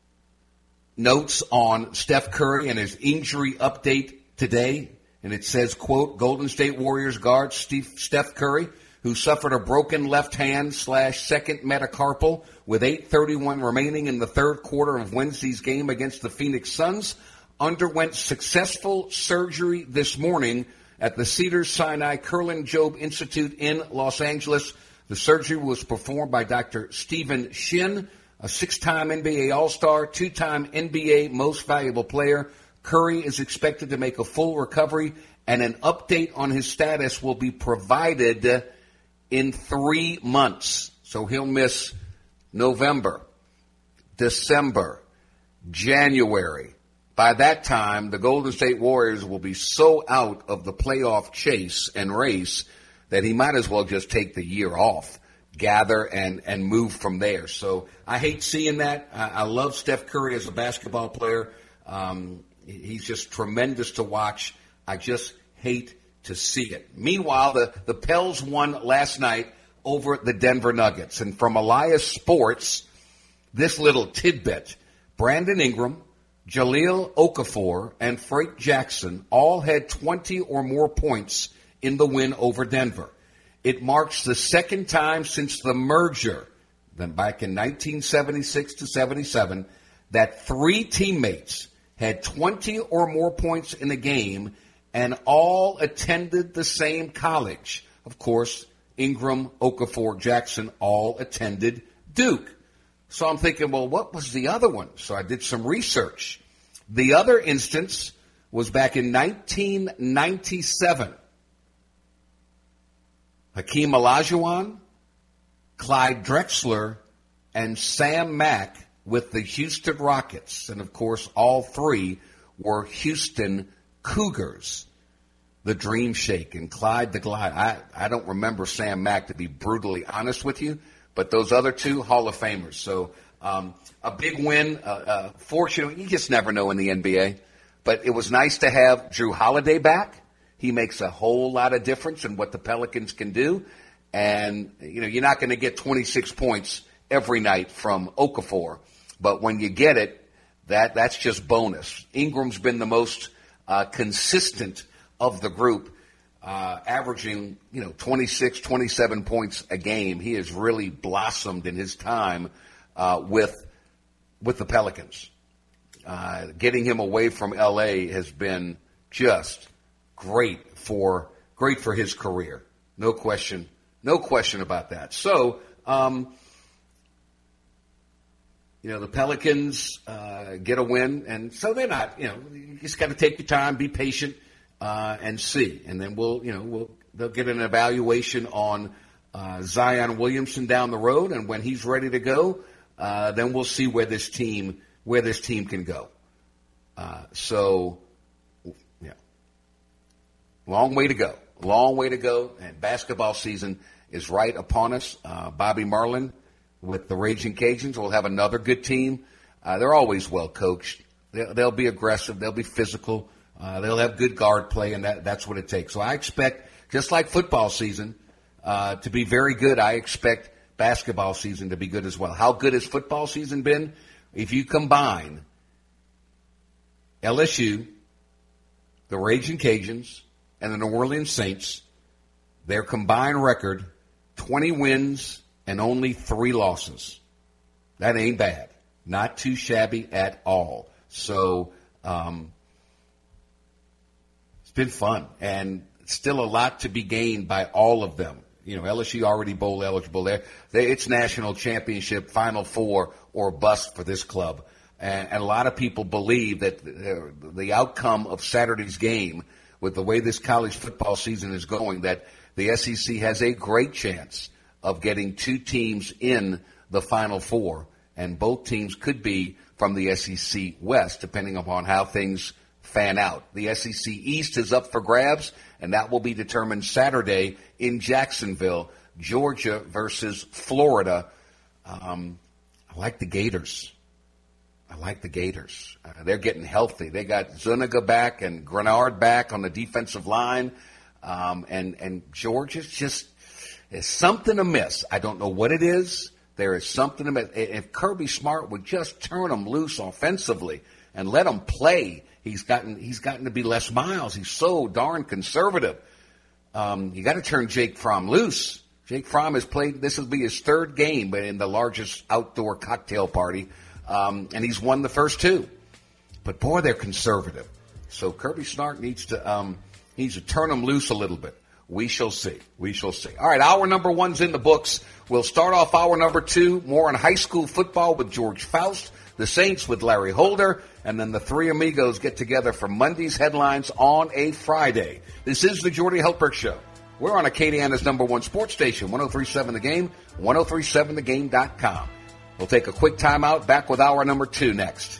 [SPEAKER 1] notes on Steph Curry and his injury update today. And it says, quote, Golden State Warriors guard Steve, Steph Curry, who suffered a broken left hand slash second metacarpal with eight thirty-one remaining in the third quarter of Wednesday's game against the Phoenix Suns, underwent successful surgery this morning at the Cedars-Sinai Kerlan-Jobe Institute in Los Angeles. The surgery was performed by Doctor Stephen Shin, a six-time N B A All-Star, two-time N B A Most Valuable Player. Curry is expected to make a full recovery, and an update on his status will be provided in three months. So he'll miss November, December, January. By that time, the Golden State Warriors will be so out of the playoff chase and race that he might as well just take the year off, gather, and, and move from there. So I hate seeing that. I, I love Steph Curry as a basketball player. Um, he's just tremendous to watch. I just hate to see it. Meanwhile, the, the Pels won last night over the Denver Nuggets. And from Elias Sports, this little tidbit, Brandon Ingram, Jahlil Okafor, and Frank Jackson all had twenty or more points in the win over Denver. It marks the second time since the merger, then back in nineteen seventy-six to seventy-seven, that three teammates had twenty or more points in a game and all attended the same college. Of course, Ingram, Okafor, Jackson all attended Duke. So I'm thinking, well, what was the other one? So I did some research. The other instance was back in nineteen ninety-seven. Hakeem Olajuwon, Clyde Drexler, and Sam Mack with the Houston Rockets. And, of course, all three were Houston Cougars. The Dream Shake and Clyde the Glide. I, I don't remember Sam Mack, to be brutally honest with you, but those other two, Hall of Famers. So um, a big win. Uh, uh, fortunately, you just never know in the N B A. But it was nice to have Drew Holiday back. He makes a whole lot of difference in what the Pelicans can do. And, you know, you're not going to get twenty-six points every night from Okafor. But when you get it, that that's just bonus. Ingram's been the most uh, consistent of the group, uh, averaging, you know, twenty-six, twenty-seven points a game. He has really blossomed in his time uh, with with the Pelicans. Uh, getting him away from L A has been just great for great for his career. No question, no question about that. So, um, you know, the Pelicans uh, get a win, and so they're not. You know, you just got to take your time, be patient, uh, and see, and then we'll, you know, we'll they'll get an evaluation on uh, Zion Williamson down the road, and when he's ready to go, uh, then we'll see where this team where this team can go. Uh, so. Long way to go. Long way to go. And basketball season is right upon us. Uh, Bobby Marlin with the Raging Cajuns will have another good team. Uh, they're always well coached. They'll, they'll be aggressive. They'll be physical. Uh, they'll have good guard play, and that, that's what it takes. So I expect, just like football season, uh, to be very good, I expect basketball season to be good as well. How good has football season been? If you combine L S U, the Raging Cajuns, and the New Orleans Saints, their combined record, twenty wins and only three losses. That ain't bad. Not too shabby at all. So um, it's been fun, and still a lot to be gained by all of them. You know, L S U already bowl eligible there. They, it's national championship, Final Four, or bust for this club. And, and a lot of people believe that the, the outcome of Saturday's game, with the way this college football season is going, that the S E C has a great chance of getting two teams in the Final Four, and both teams could be from the S E C West, depending upon how things fan out. The S E C East is up for grabs, and that will be determined Saturday in Jacksonville, Georgia versus Florida. Um, I like the Gators. I like the Gators. Uh, they're getting healthy. They got Zuniga back and Grenard back on the defensive line. Um, and, and Georgia's just, there's something amiss. I don't know what it is. There is something amiss. If Kirby Smart would just turn them loose offensively and let them play, he's gotten, he's gotten to be Les Miles. He's so darn conservative. Um, you got to turn Jake Fromm loose. Jake Fromm has played, this will be his third game in the largest outdoor cocktail party. Um, and he's won the first two. But, boy, they're conservative. So Kirby Smart needs to um, needs to turn them loose a little bit. We shall see. We shall see. All right, hour number one's in the books. We'll start off hour number two, more on high school football with George Faust, the Saints with Larry Holder, and then the three amigos get together for Monday's headlines on a Friday. This is the Jordy Hultberg Show. We're on Acadiana's number one sports station, one oh three point seven The Game, ten thirty-seven the game dot com. We'll take a quick timeout. Back with hour number two next.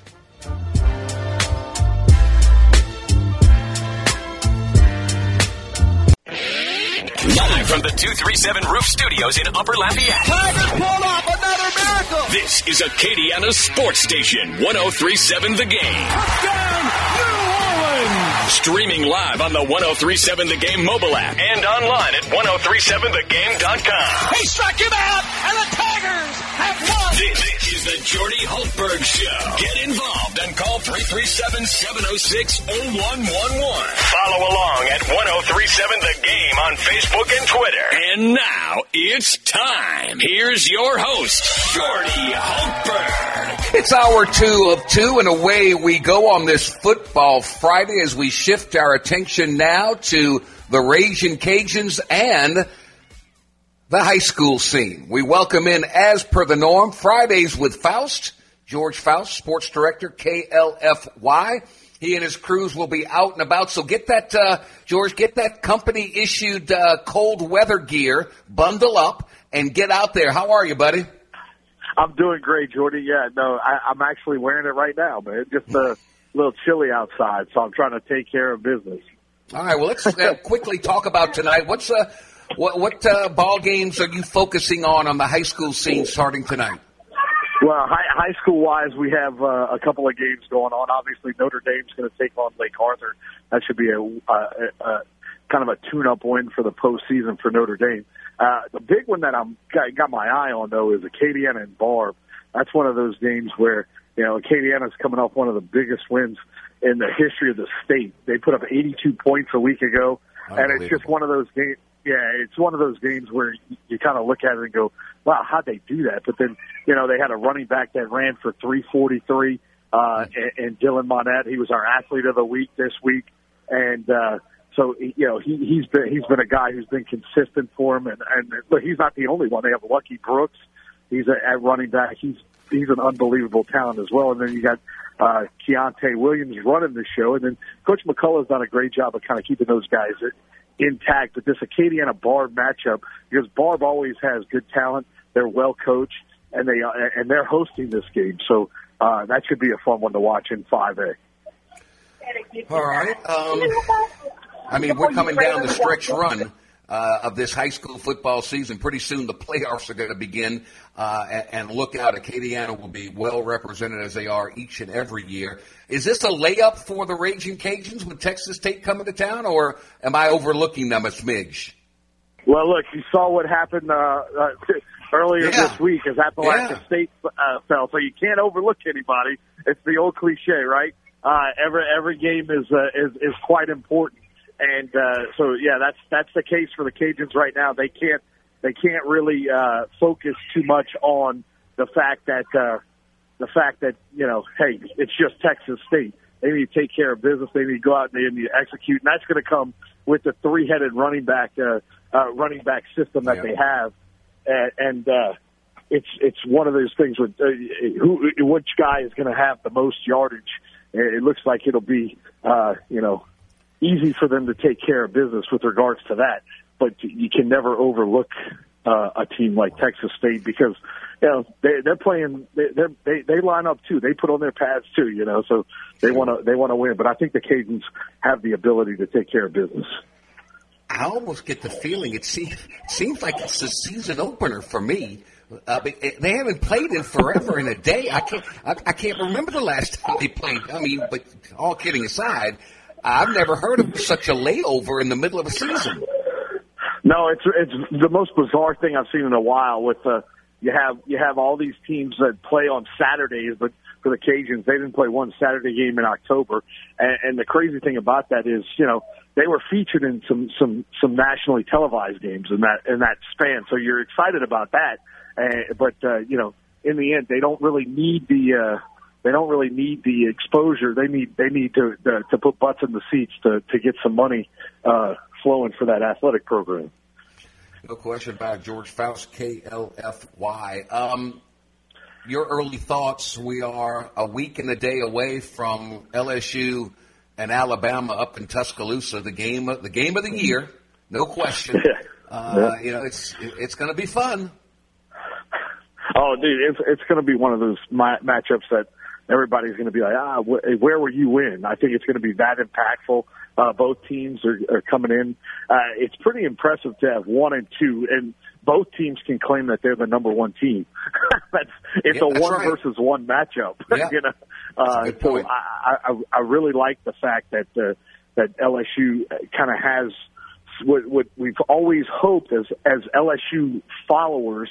[SPEAKER 5] Live from the two thirty-seven Roof Studios in Upper Lafayette.
[SPEAKER 7] Tigers pulled off another miracle.
[SPEAKER 5] This is Acadiana's sports station, ten thirty-seven The Game.
[SPEAKER 7] Touchdown, New Orleans.
[SPEAKER 5] Streaming live on the ten thirty-seven The Game mobile app and online at ten thirty-seven the game dot com.
[SPEAKER 7] He struck him out, and the Tigers have won.
[SPEAKER 5] This is the Jordy Hultberg Show. Get involved and call three three seven, seven oh six, oh one one one. Follow along at ten thirty-seven The Game on Facebook and Twitter. And now it's time. Here's your host, Jordy Hultberg.
[SPEAKER 1] It's hour two of two, and away we go on this Football Friday as we shift our attention now to the Ragin' Cajuns and the high school scene. We welcome in, as per the norm, Fridays with Faust, George Faust, sports director, K L F Y. He and his crews will be out and about. So get that, uh, George, get that company-issued uh, cold weather gear, bundle up, and get out there. How are you, buddy?
[SPEAKER 4] I'm doing great, Jordy. Yeah, no, I, I'm actually wearing it right now, man. Just a little chilly outside, so I'm trying to take care of business.
[SPEAKER 1] All right, well, let's uh, quickly talk about tonight. What's uh, what, what uh, ball games are you focusing on on the high school scene starting tonight?
[SPEAKER 4] Well, high, high school-wise, we have uh, a couple of games going on. Obviously, Notre Dame's going to take on Lake Arthur. That should be a, a, a kind of a tune-up win for the postseason for Notre Dame. Uh, the big one that I'm got, got my eye on, though, is Acadiana and Barbe. That's one of those games where, you know, Acadiana's coming off one of the biggest wins in the history of the state. They put up eighty-two points a week ago, and it's just one of those games. Yeah, it's one of those games where you, you kind of look at it and go, wow, how'd they do that? But then, you know, they had a running back that ran for three forty-three, uh, and, and Dylan Monette. He was our athlete of the week this week. And, uh, so, you know, he, he's been, he's been a guy who's been consistent for him. And, and look, he's not the only one. They have Lucky Brooks. He's a, at running back. He's, he's an unbelievable talent as well. And then you got, uh, Keontae Williams running the show. And then Coach McCullough's done a great job of kind of keeping those guys intact. But this Acadiana Barbe matchup, because Barbe always has good talent. They're well coached, and they uh, and they're hosting this game, so uh, that should be a fun one to watch in five A.
[SPEAKER 1] All right. Um, I mean, we're coming down the stretch run uh, of this high school football season. Pretty soon, the playoffs are going to begin, uh, and, and look out, Acadiana will be well represented as they are each and every year. Is this a layup for the Ragin' Cajuns with Texas State coming to town, or am I overlooking them a smidge?
[SPEAKER 4] Well, look, you saw what happened uh, uh, earlier
[SPEAKER 1] yeah.
[SPEAKER 4] this week as Appalachian
[SPEAKER 1] yeah.
[SPEAKER 4] State uh, fell, so you can't overlook anybody. It's the old cliche, right? Uh, every every game is uh, is is quite important, and uh, so yeah, that's that's the case for the Cajuns right now. They can't they can't really uh, focus too much on the fact that uh, the fact that you know, hey, it's just Texas State. They need to take care of business. They need to go out and they need to execute, and that's going to come with the three-headed running back uh, uh, running back system that yeah. they have, and, and uh, it's it's one of those things with uh, who which guy is going to have the most yardage. It looks like it'll be uh, you know easy for them to take care of business with regards to that, but you can never overlook uh, a team like Texas State because you know they, they're playing they they're, they they line up too. They put on their pads too, you know, so they want to they want to win. But I think the Cajuns have the ability to take care of business.
[SPEAKER 1] I almost get the feeling it seems, it seems like it's the season opener for me. Uh, but they haven't played in forever and a day. I can't. I, I can't remember the last time they played. I mean, but all kidding aside, I've never heard of such a layover in the middle of a season.
[SPEAKER 4] No, it's it's the most bizarre thing I've seen in a while. With uh, you have you have all these teams that play on Saturdays, but for the Cajuns, they didn't play one Saturday game in October. And, and the crazy thing about that is, you know, they were featured in some some some nationally televised games in that in that span. So you're excited about that. Uh, but uh, you know, in the end, they don't really need the uh, they don't really need the exposure. They need they need to uh, to put butts in the seats to to get some money uh, flowing for that athletic program.
[SPEAKER 1] No question about it. George Faust, K L F Y. Um, your early thoughts. We are a week and a day away from L S U and Alabama up in Tuscaloosa. The game of the game of the year, no question. Uh, you know, it's it's going to be fun.
[SPEAKER 4] Oh, dude, it's it's going to be one of those ma- matchups that everybody's going to be like, ah, wh- where were you in? I think it's going to be that impactful. Uh, both teams are, are coming in. Uh, it's pretty impressive to have one and two, and both teams can claim that they're the number one team. that's it's yeah, a that's one right. versus one matchup.
[SPEAKER 1] Yeah.
[SPEAKER 4] you know, uh, so I, I I really like the fact that uh, that L S U kind of has what, what we've always hoped as as L S U followers.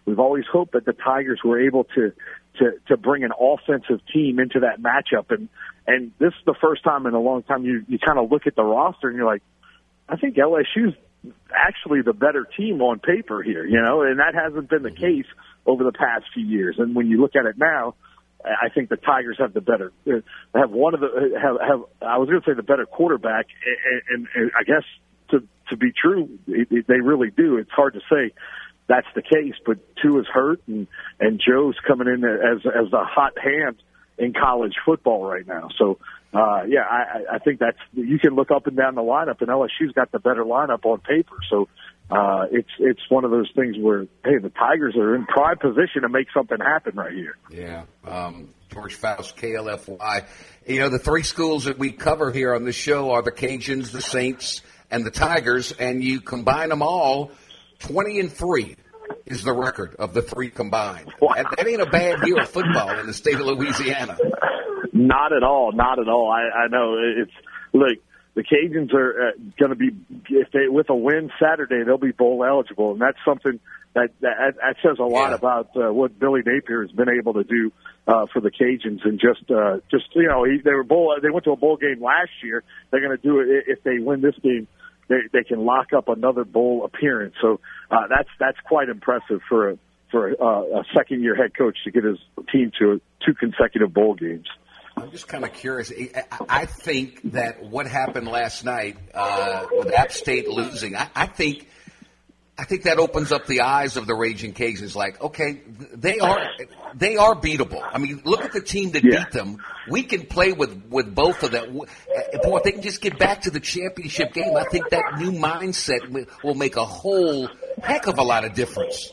[SPEAKER 4] we've always hoped that the Tigers were able to to to bring an offensive team into that matchup, and and this is the first time in a long time you you kind of look at the roster and you're like, I think L S U's actually the better team on paper here, you know, and that hasn't been the case over the past few years. And when you look at it now, I think the Tigers have the better, have one of the, have, have I was going to say the better quarterback, and, and, and I guess to to be true, it, it, they really do. It's hard to say that's the case, but Tua's hurt, and, and Joe's coming in as as a hot hand in college football right now. So, uh, yeah, I, I think that's, you can look up and down the lineup, and L S U's got the better lineup on paper. So, uh, it's, it's one of those things where, hey, the Tigers are in prime position to make something happen right here.
[SPEAKER 1] Yeah. Um, George Faust, K L F Y. You know, the three schools that we cover here on this show are the Cajuns, the Saints, and the Tigers, and you combine them all, twenty and three is the record of the three combined.
[SPEAKER 4] Wow.
[SPEAKER 1] That, that ain't a bad year of football in the state of Louisiana.
[SPEAKER 4] Not at all. Not at all. I, I know it's look. The Cajuns are uh, going to be, if they with a win Saturday, they'll be bowl eligible, and that's something that that, that says a lot
[SPEAKER 1] yeah.
[SPEAKER 4] about uh, what Billy Napier has been able to do uh, for the Cajuns. And just, uh, just you know, he, they were bowl. They went to a bowl game last year. They're going to do it if they win this game. They, they can lock up another bowl appearance. So uh, that's that's quite impressive for a, for a, a second year head coach to get his team to two consecutive bowl games.
[SPEAKER 1] I'm just kind of curious. I think that what happened last night uh, with App State losing, I, I think, I think that opens up the eyes of the Raging Cajuns. Like, okay, they are they are beatable. I mean, look at the team that
[SPEAKER 4] yeah.
[SPEAKER 1] beat them. We can play with, with both of them. Boy, if they can just get back to the championship game, I think that new mindset will make a whole heck of a lot of difference.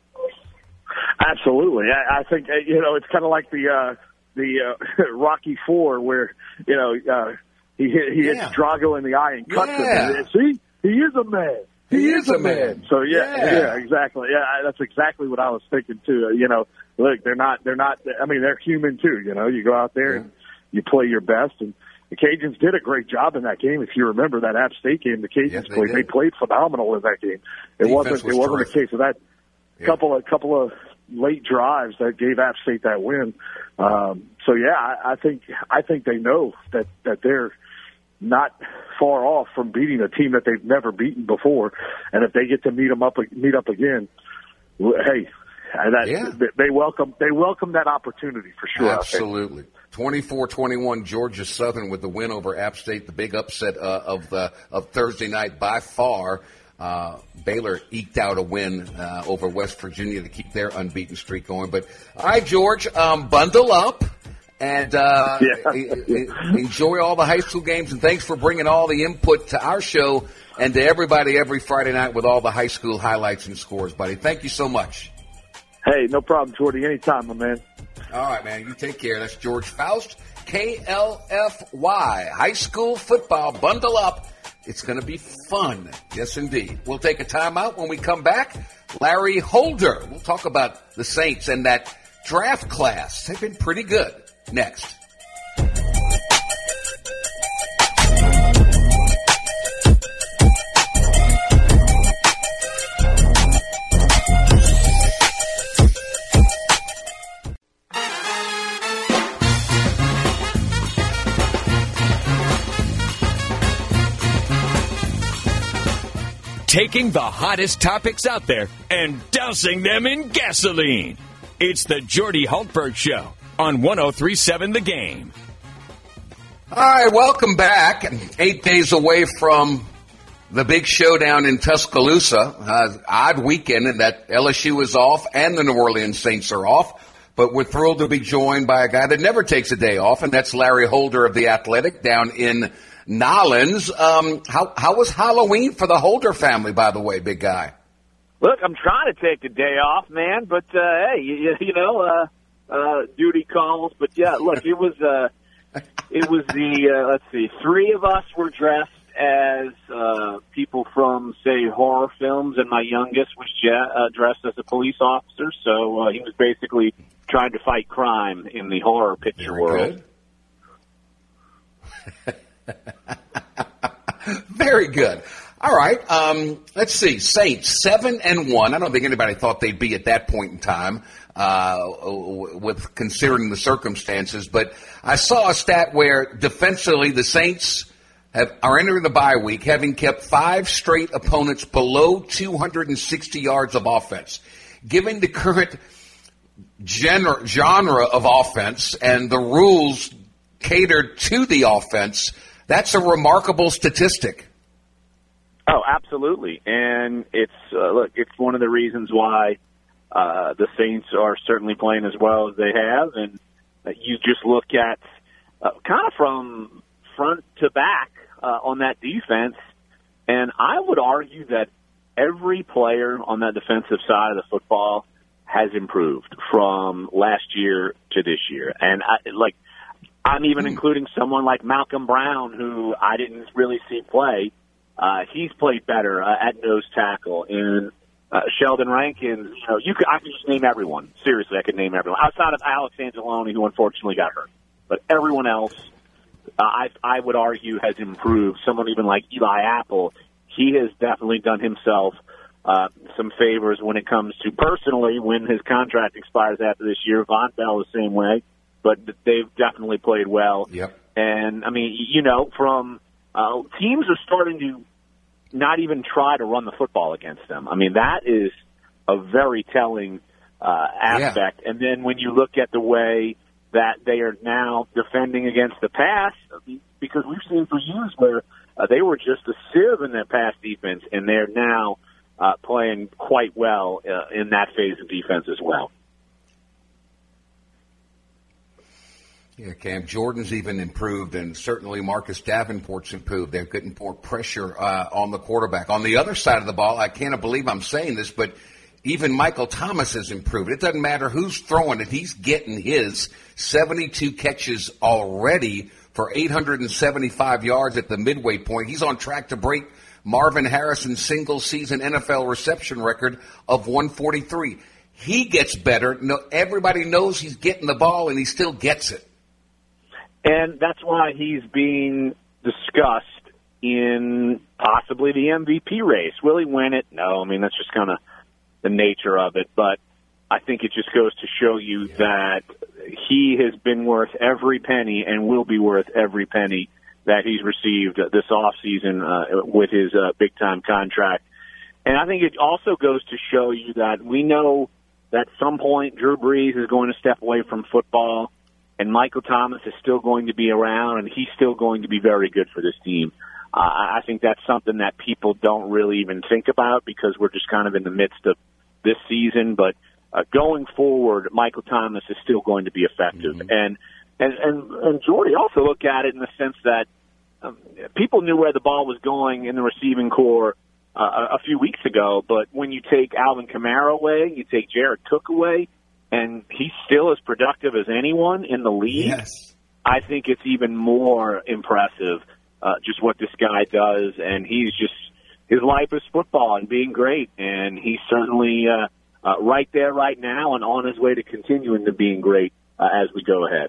[SPEAKER 4] Absolutely, I, I think you know it's kind of like the. Uh, the uh, Rocky Four where, you know, uh, he hit, he
[SPEAKER 1] yeah.
[SPEAKER 4] hits Drago in the eye and cuts
[SPEAKER 1] yeah.
[SPEAKER 4] him. And, see, he is a man. He, he is, is a man. man. So, yeah,
[SPEAKER 1] yeah,
[SPEAKER 4] yeah, exactly. Yeah, I, that's exactly what I was thinking, too. Uh, you know, look, they're not, they're not, I mean, they're human, too. You know, you go out there yeah. and you play your best. And the Cajuns did a great job in that game. If you remember that App State game, the Cajuns
[SPEAKER 1] yes, they
[SPEAKER 4] played.
[SPEAKER 1] did.
[SPEAKER 4] They played phenomenal in that game. It
[SPEAKER 1] Defense
[SPEAKER 4] wasn't,
[SPEAKER 1] was
[SPEAKER 4] it wasn't
[SPEAKER 1] terrific.
[SPEAKER 4] a case of that
[SPEAKER 1] yeah.
[SPEAKER 4] couple of, couple of, late drives that gave App State that win. Um, so yeah, I, I think I think they know that that they're not far off from beating a team that they've never beaten before, and if they get to meet them up meet up again, hey, that,
[SPEAKER 1] yeah.
[SPEAKER 4] they welcome they welcome that opportunity for sure.
[SPEAKER 1] Absolutely. twenty-four twenty-one Georgia Southern with the win over App State, the big upset uh, of the of Thursday night by far. Uh, Baylor eked out a win uh, over West Virginia to keep their unbeaten streak going. But, all right, George, um, bundle up and uh,
[SPEAKER 4] yeah.
[SPEAKER 1] e- enjoy all the high school games. And thanks for bringing all the input to our show and to everybody every Friday night with all the high school highlights and scores, buddy. Thank you so much.
[SPEAKER 4] Hey, no problem, Jordy. Anytime, my man.
[SPEAKER 1] All right, man. You take care. That's George Faust, K L F Y. High school football, bundle up. It's going to be fun. Yes, indeed. We'll take a timeout. When we come back, Larry Holder. We'll talk about the Saints and that draft class. They've been pretty good. Next.
[SPEAKER 5] Taking the hottest topics out there and dousing them in gasoline. It's the Jordy Hultberg Show on one oh three point seven The Game.
[SPEAKER 1] All right, welcome back. Eight days away from the big showdown in Tuscaloosa. Uh, odd weekend in that L S U is off and the New Orleans Saints are off. But we're thrilled to be joined by a guy that never takes a day off, and that's Larry Holder of The Athletic down in Nolens. Um, how, how was Halloween for the Holder family, by the way, big guy?
[SPEAKER 8] Look, I'm trying to take a day off, man, but, uh, hey, you, you know, uh, uh, duty calls. But, yeah, look, it was, uh, it was the, uh, let's see, three of us were dressed as uh, people from, say, horror films, and my youngest was je- uh, dressed as a police officer. So uh, he was basically trying to fight crime in the horror picture
[SPEAKER 1] Very
[SPEAKER 8] world.
[SPEAKER 1] Good. Very good. All right. Um, let's see. Saints, seven and one. I don't think anybody thought they'd be at that point in time, uh, with considering the circumstances. But I saw a stat where defensively the Saints have, are entering the bye week, having kept five straight opponents below two hundred sixty yards of offense. Given the current genre, genre of offense and the rules catered to the offense, that's a remarkable statistic.
[SPEAKER 6] Oh, absolutely. And it's, uh, look, it's one of the reasons why uh, the Saints are certainly playing as well as they have. And uh, you just look at uh, kind of from front to back uh, on that defense. And I would argue that every player on that defensive side of the football has improved from last year to this year. And I, like, I'm even including someone like Malcolm Brown, who I didn't really see play. Uh, he's played better uh, at nose tackle. And uh, Sheldon Rankins, you know, you could, I could just name everyone. Seriously, I could name everyone. Outside of Alex Anzalone, who unfortunately got hurt. But everyone else, uh, I, I would argue, has improved. Someone even like Eli Apple, he has definitely done himself uh, some favors when it comes to personally when his contract expires after this year. Von Bell the same way. But they've definitely played well.
[SPEAKER 1] Yep.
[SPEAKER 6] And, I mean, you know, from uh, teams are starting to not even try to run the football against them. I mean, that is a very telling uh, aspect. Yeah. And then when you look at the way that they are now defending against the pass, I mean, because we've seen for years where uh, they were just a sieve in their pass defense, and they're now uh, playing quite well uh, in that phase of defense as well.
[SPEAKER 1] Yeah, Cam Jordan's even improved, and certainly Marcus Davenport's improved. They're getting more pressure uh, on the quarterback. On the other side of the ball, I can't believe I'm saying this, but even Michael Thomas has improved. It doesn't matter who's throwing it. He's getting his seventy-two catches already for eight hundred seventy-five yards at the midway point. He's on track to break Marvin Harrison's single-season N F L reception record of one forty-three. He gets better. No, everybody knows he's getting the ball, and he still gets it.
[SPEAKER 6] And that's why he's being discussed in possibly the M V P race. Will he win it? No. I mean, that's just kind of the nature of it. But I think it just goes to show you yeah. that he has been worth every penny and will be worth every penny that he's received this offseason uh, with his uh, big-time contract. And I think it also goes to show you that we know that at some point Drew Brees is going to step away from football, and Michael Thomas is still going to be around, and he's still going to be very good for this team. Uh, I think that's something that people don't really even think about because we're just kind of in the midst of this season. But uh, going forward, Michael Thomas is still going to be effective. Mm-hmm. And, and, and, and Jordy also look at it in the sense that um, people knew where the ball was going in the receiving core uh, a few weeks ago, but when you take Alvin Kamara away, you take Jared Cook away, and he's still as productive as anyone in the league,
[SPEAKER 1] yes.
[SPEAKER 6] I think it's even more impressive uh, just what this guy does. And he's just, his life is football and being great. And he's certainly uh, uh, right there right now and on his way to continuing to being great uh, as we go ahead.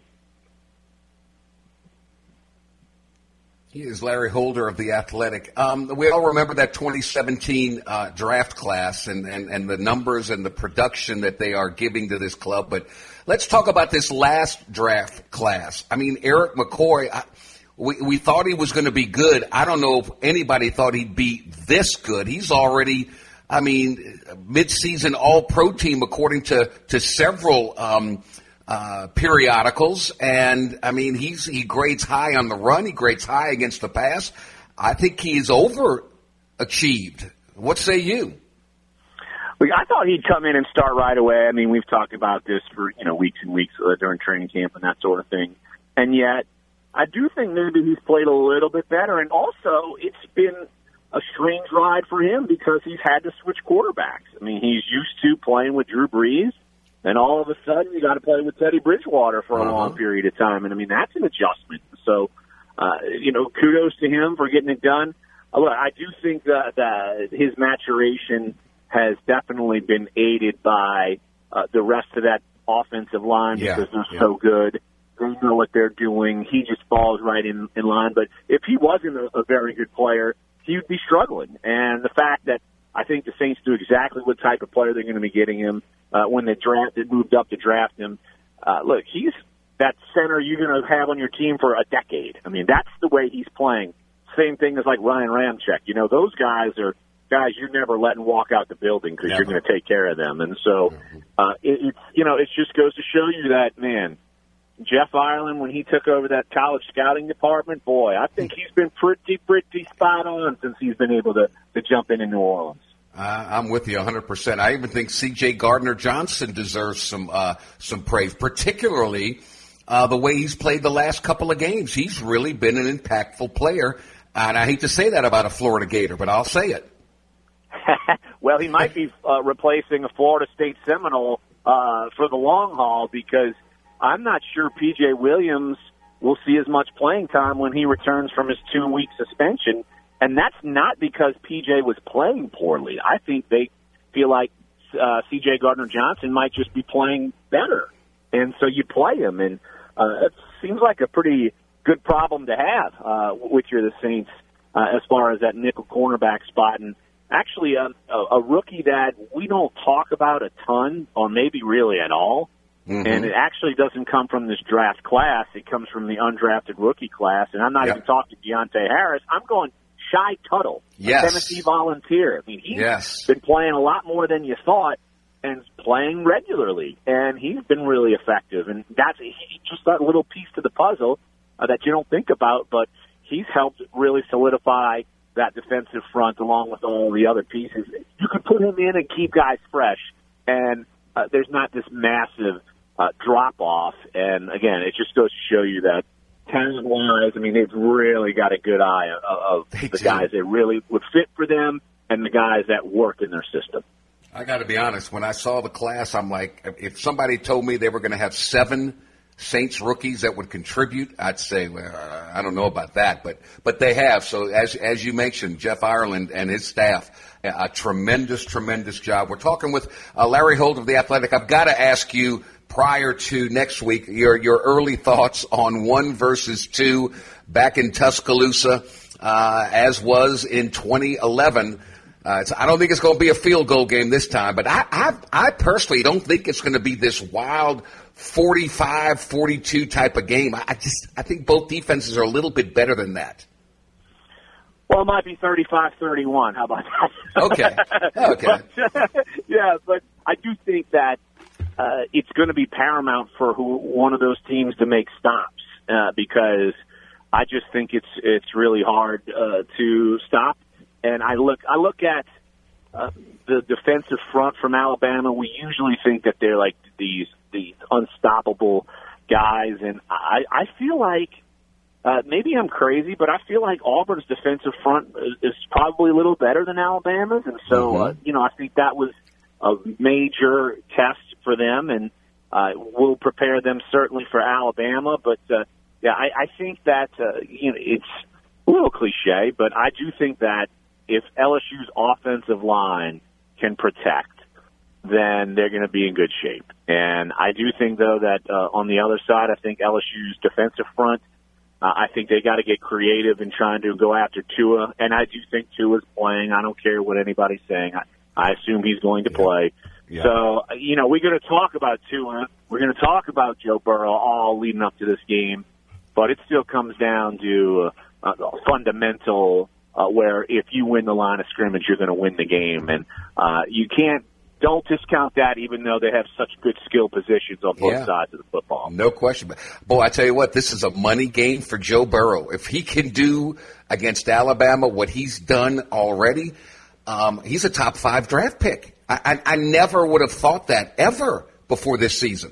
[SPEAKER 1] He is Larry Holder of The Athletic. Um, we all remember that twenty seventeen uh, draft class and, and, and the numbers and the production that they are giving to this club. But let's talk about this last draft class. I mean, Eric McCoy, I, we, we thought he was going to be good. I don't know if anybody thought he'd be this good. He's already, I mean, mid-season all-pro team according to, to several um Uh, periodicals, and I mean he's he grades high on the run, he grades high against the pass. I think he's overachieved. What say you?
[SPEAKER 6] Well, I thought he'd come in and start right away. I mean, we've talked about this for you know weeks and weeks uh, during training camp and that sort of thing, and yet I do think maybe he's played a little bit better. And also, it's been a strange ride for him because he's had to switch quarterbacks. I mean, he's used to playing with Drew Brees. And all of a sudden, you got to play with Teddy Bridgewater for a uh-huh. long period of time. And, I mean, that's an adjustment. So, uh, you know, kudos to him for getting it done. Uh, look, I do think that, that his maturation has definitely been aided by uh, the rest of that offensive line
[SPEAKER 1] yeah.
[SPEAKER 6] because they're
[SPEAKER 1] yeah.
[SPEAKER 6] so good. They know what they're doing. He just falls right in, in line. But if he wasn't a, a very good player,
[SPEAKER 8] he would be struggling. And the fact that I think the Saints knew exactly what type of player they're going to be getting him uh, when they drafted, moved up to draft him. Uh, look, he's that center you're going to have on your team for a decade. I mean, that's the way he's playing. Same thing as like Ryan Ramczyk. You know, those guys are guys you're never letting walk out the building because you're going to take care of them. And so, uh, it, it's you know, it just goes to show you that, man, Jeff Ireland, when he took over that college scouting department, boy, I think he's been pretty, pretty spot on since he's been able to, to jump into New Orleans.
[SPEAKER 1] Uh, I'm with you one hundred percent. I even think C J Gardner-Johnson deserves some uh, some praise, particularly uh, the way he's played the last couple of games. He's really been an impactful player, and I hate to say that about a Florida Gator, but I'll say it.
[SPEAKER 8] Well, he might be uh, replacing a Florida State Seminole uh, for the long haul because I'm not sure P J Williams will see as much playing time when he returns from his two-week suspension. And that's not because P J was playing poorly. I think they feel like uh, C J Gardner-Johnson might just be playing better. And so you play him. And uh, it seems like a pretty good problem to have uh, with your the Saints uh, as far as that nickel cornerback spot. And actually a, a, a rookie that we don't talk about a ton or maybe really at all. Mm-hmm. And it actually doesn't come from this draft class. It comes from the undrafted rookie class. And I'm not yep. even talking Deontay Harris. I'm going Shy Tuttle,
[SPEAKER 1] yes.
[SPEAKER 8] a Tennessee Volunteer. I mean, he's
[SPEAKER 1] yes.
[SPEAKER 8] been playing a lot more than you thought and playing regularly. And he's been really effective. And that's he, just that little piece to the puzzle uh, that you don't think about. But he's helped really solidify that defensive front along with all the other pieces. You can put him in and keep guys fresh. And uh, there's not this massive uh, drop-off. And, again, it just goes to show you that talent-wise, I mean, they've really got a good eye of, of the
[SPEAKER 1] do.
[SPEAKER 8] guys that really would fit for them and the guys that work in their system.
[SPEAKER 1] I got to be honest. When I saw the class, I'm like, if somebody told me they were going to have seven Saints rookies that would contribute, I'd say, well, I don't know about that, but but they have. So as as you mentioned, Jeff Ireland and his staff, a tremendous, tremendous job. We're talking with uh, Larry Holt of The Athletic. I've got to ask you, prior to next week, your your early thoughts on one versus two back in Tuscaloosa, uh, as was in twenty eleven. Uh, it's, I don't think it's going to be a field goal game this time, but I, I, I personally don't think it's going to be this wild forty-five forty-two type of game. I just I think both defenses are a little bit better than that.
[SPEAKER 8] Well, it might be thirty-five thirty-one. How about that?
[SPEAKER 1] Okay. Okay.
[SPEAKER 8] But, yeah, but I do think that uh, it's going to be paramount for who, one of those teams to make stops uh, because I just think it's it's really hard uh, to stop. And I look I look at uh, the defensive front from Alabama. We usually think that they're like these these unstoppable guys, and I, I feel like uh, maybe I'm crazy, but I feel like Auburn's defensive front is, is probably a little better than Alabama's, and so mm-hmm. uh, you know I think that was a major test for them, and uh, will prepare them certainly for Alabama. But uh, yeah, I, I think that uh, you know it's a little cliche, but I do think that if L S U's offensive line can protect, then they're going to be in good shape. And I do think, though, that uh, on the other side, I think L S U's defensive front, uh, I think they got to get creative in trying to go after Tua. And I do think Tua's playing. I don't care what anybody's saying. I, I assume he's going to yeah. play. Yeah. So, you know, we're going to talk about Tua. We're going to talk about Joe Burrow all leading up to this game. But it still comes down to uh, a fundamental uh, where if you win the line of scrimmage, you're going to win the game. And uh, you can't, don't discount that, even though they have such good skill positions on both yeah. sides of the football.
[SPEAKER 1] No question. Boy, I tell you what, this is a money game for Joe Burrow. If he can do against Alabama what he's done already, um, he's a top five draft pick. I, I, I never would have thought that ever before this season.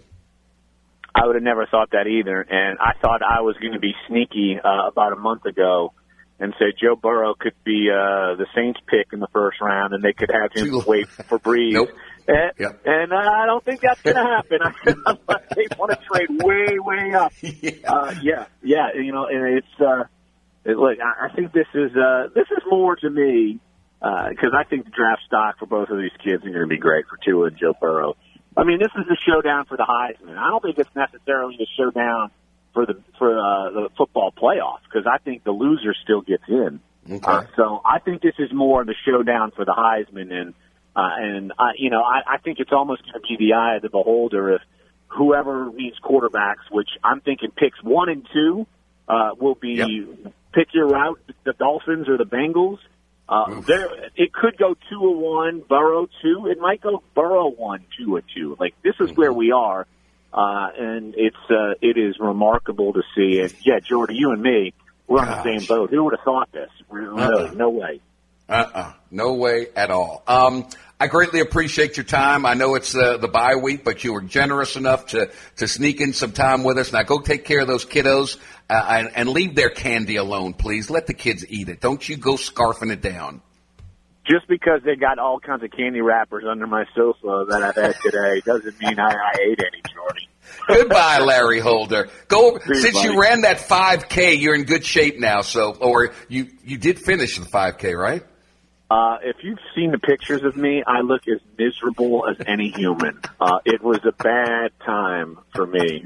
[SPEAKER 8] I would have never thought that either. And I thought I was going to be sneaky uh, about a month ago and say Joe Burrow could be uh, the Saints pick in the first round, and they could have him wait for Breeze.
[SPEAKER 1] Nope.
[SPEAKER 8] And,
[SPEAKER 1] yep.
[SPEAKER 8] and uh, I don't think that's going to happen. They want to trade way, way up.
[SPEAKER 1] Yeah,
[SPEAKER 8] uh, yeah, yeah. You know, and it's uh, it, look. I, I think this is uh, this is more to me because uh, I think the draft stock for both of these kids are going to be great for Tua and Joe Burrow. I mean, this is the showdown for the Heisman. I don't think it's necessarily the showdown for the for uh, the football playoff because I think the loser still gets in.
[SPEAKER 1] Okay.
[SPEAKER 8] Uh, so I think this is more of a showdown for the Heisman, and uh, and uh, you know I, I think it's almost going to be the eye of the beholder if whoever needs quarterbacks, which I'm thinking picks one and two uh, will be yep. pick your route, the Dolphins or the Bengals. Uh, there, it could go two or one, Burrow two. It might go Burrow one, two or two. Like this is mm-hmm. where we are, uh, and it's uh, it is remarkable to see. And yeah, Jordy, you and me. We're on the same boat. Who would have thought this? Really, uh-uh. no way.
[SPEAKER 1] Uh-uh. No way at all. Um, I greatly appreciate your time. I know it's uh, the bye week, but you were generous enough to, to sneak in some time with us. Now go take care of those kiddos uh, and, and leave their candy alone, please. Let the kids eat it. Don't you go scarfing it down.
[SPEAKER 8] Just because they got all kinds of candy wrappers under my sofa that I've had today doesn't mean I, I ate any, Jordy.
[SPEAKER 1] Goodbye, Larry Holder. Go
[SPEAKER 8] See
[SPEAKER 1] since
[SPEAKER 8] you,
[SPEAKER 1] you ran that five K, you're in good shape now. So, or you you did finish the five K, right?
[SPEAKER 8] Uh, if you've seen the pictures of me, I look as miserable as any human. Uh, it was a bad time for me.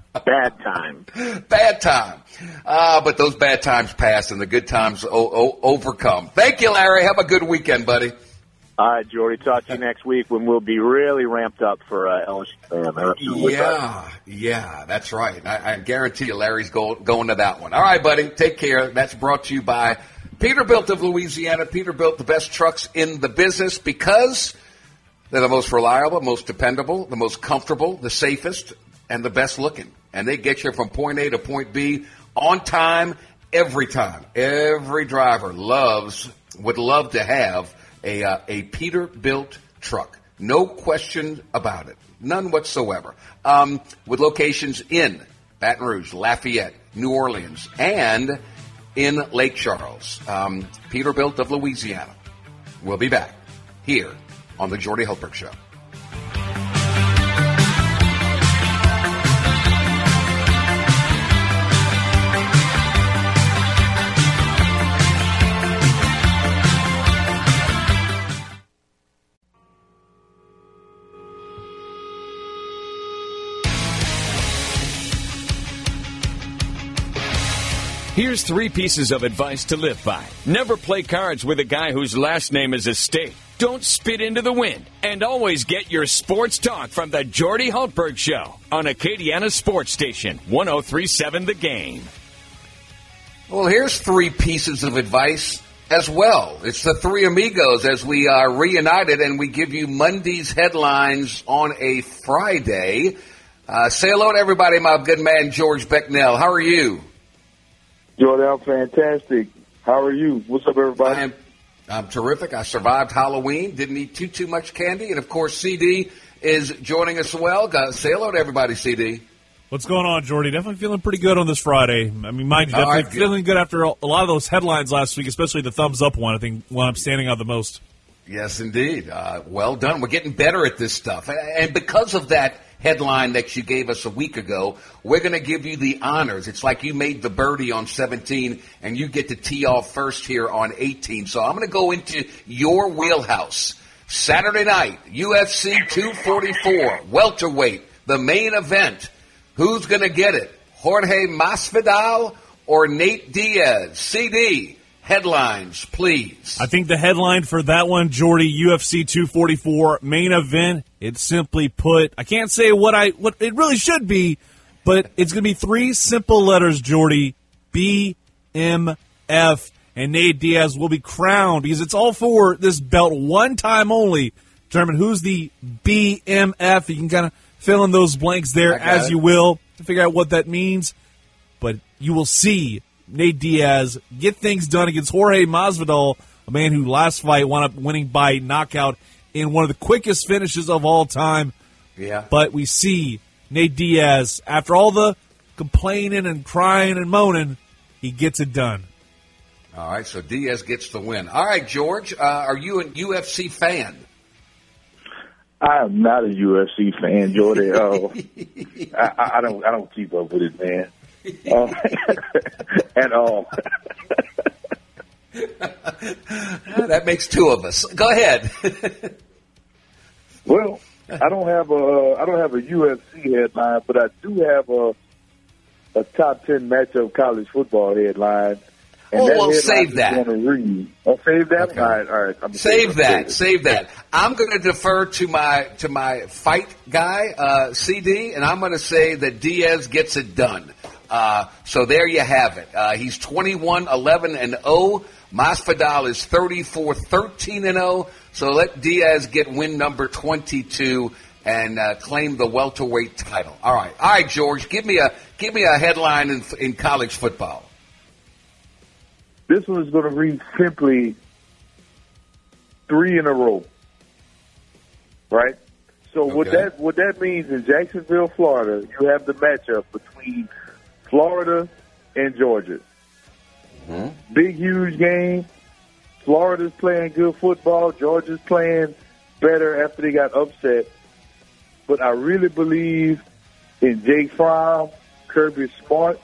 [SPEAKER 8] Bad time.
[SPEAKER 1] Bad time. Uh, but those bad times pass and the good times o- o- overcome. Thank you, Larry. Have a good weekend, buddy.
[SPEAKER 8] All right, Jordy. Talk to you next week when we'll be really ramped up for uh, L S U.
[SPEAKER 1] Yeah, yeah, that's right. I, I guarantee you Larry's go, going to that one. All right, buddy. Take care. That's brought to you by Peterbilt of Louisiana. Peterbilt, the best trucks in the business because they're the most reliable, most dependable, the most comfortable, the safest, and the best looking. And they get you from point A to point B on time, every time. Every driver loves, would love to have a, uh, a Peterbilt truck. No question about it. None whatsoever. Um, with locations in Baton Rouge, Lafayette, New Orleans, and in Lake Charles. Um, Peterbilt of Louisiana. We'll be back here on the Jordy Hultberg Show.
[SPEAKER 5] Here's three pieces of advice to live by. Never play cards with a guy whose last name is a state. Don't spit into the wind. And always get your sports talk from the Jordy Hultberg Show on Acadiana Sports Station, one oh three point seven The Game.
[SPEAKER 1] Well, here's three pieces of advice as well. It's the three amigos as we are reunited, and we give you Monday's headlines on a Friday. Uh, say hello to everybody, my good man, George Becknell. How are you?
[SPEAKER 9] Jordy, I'm fantastic. How are you? What's up, everybody?
[SPEAKER 1] I'm, I'm terrific. I survived Halloween. Didn't eat too, too much candy. And, of course, C D is joining us as well. Got, say hello to everybody, C D.
[SPEAKER 10] What's going on, Jordy? Definitely feeling pretty good on this Friday. I mean, mind you, definitely right, feeling good after a lot of those headlines last week, especially the thumbs up one. I think one I'm standing out the most.
[SPEAKER 1] Yes, indeed. Uh, well done. We're getting better at this stuff. And because of that headline that you gave us a week ago, we're going to give you the honors. It's like you made the birdie on seventeen, and you get to tee off first here on eighteen. So I'm going to go into your wheelhouse. Saturday night, U F C two forty-four, welterweight, the main event. Who's going to get it? Jorge Masvidal or Nate Diaz? C D. Headlines, please.
[SPEAKER 10] I think the headline for that one, Jordy, U F C two forty-four main event, it's simply put, I can't say what I what it really should be, but it's going to be three simple letters, Jordy, B M F, and Nate Diaz will be crowned because it's all for this belt one time only. Determine who's the B M F. You can kind of fill in those blanks there as it. you will to figure out what that means, but you will see Nate Diaz get things done against Jorge Masvidal, a man who last fight wound up winning by knockout in one of the quickest finishes of all time.
[SPEAKER 1] Yeah.
[SPEAKER 10] But we see Nate Diaz, after all the complaining and crying and moaning, he gets it done.
[SPEAKER 1] All right, so Diaz gets the win. All right, George, uh, are you a U F C fan?
[SPEAKER 9] I am not a U F C fan, Jordy. Uh, I, I don't. I don't keep up with it, man. Uh, at all.
[SPEAKER 1] That makes two of us. Go ahead.
[SPEAKER 9] Well, I don't have a I don't have a U F C headline, but I do have a a top ten matchup college football headline. And
[SPEAKER 1] oh,
[SPEAKER 9] that
[SPEAKER 1] well, save that.
[SPEAKER 9] Read. Oh, save that?
[SPEAKER 1] Okay.
[SPEAKER 9] All right, all right. I'm
[SPEAKER 1] save that.
[SPEAKER 9] Save,
[SPEAKER 1] save that. I'm going to defer to my to my fight guy, uh, C D, and I'm going to say that Diaz gets it done. Uh, so there you have it. Uh, he's twenty-one, eleven, and oh. Masvidal is thirty-four, thirteen, and oh. So let Diaz get win number twenty-two and uh, claim the welterweight title. All right, all right, George. Give me a give me a headline in, in college football.
[SPEAKER 9] This one is going to read simply three in a row, right? So okay. what that what that means in Jacksonville, Florida, you have the matchup between Florida and Georgia. Mm-hmm. Big, huge game. Florida's playing good football. Georgia's playing better after they got upset. But I really believe in Jake Fromm, Kirby Smart,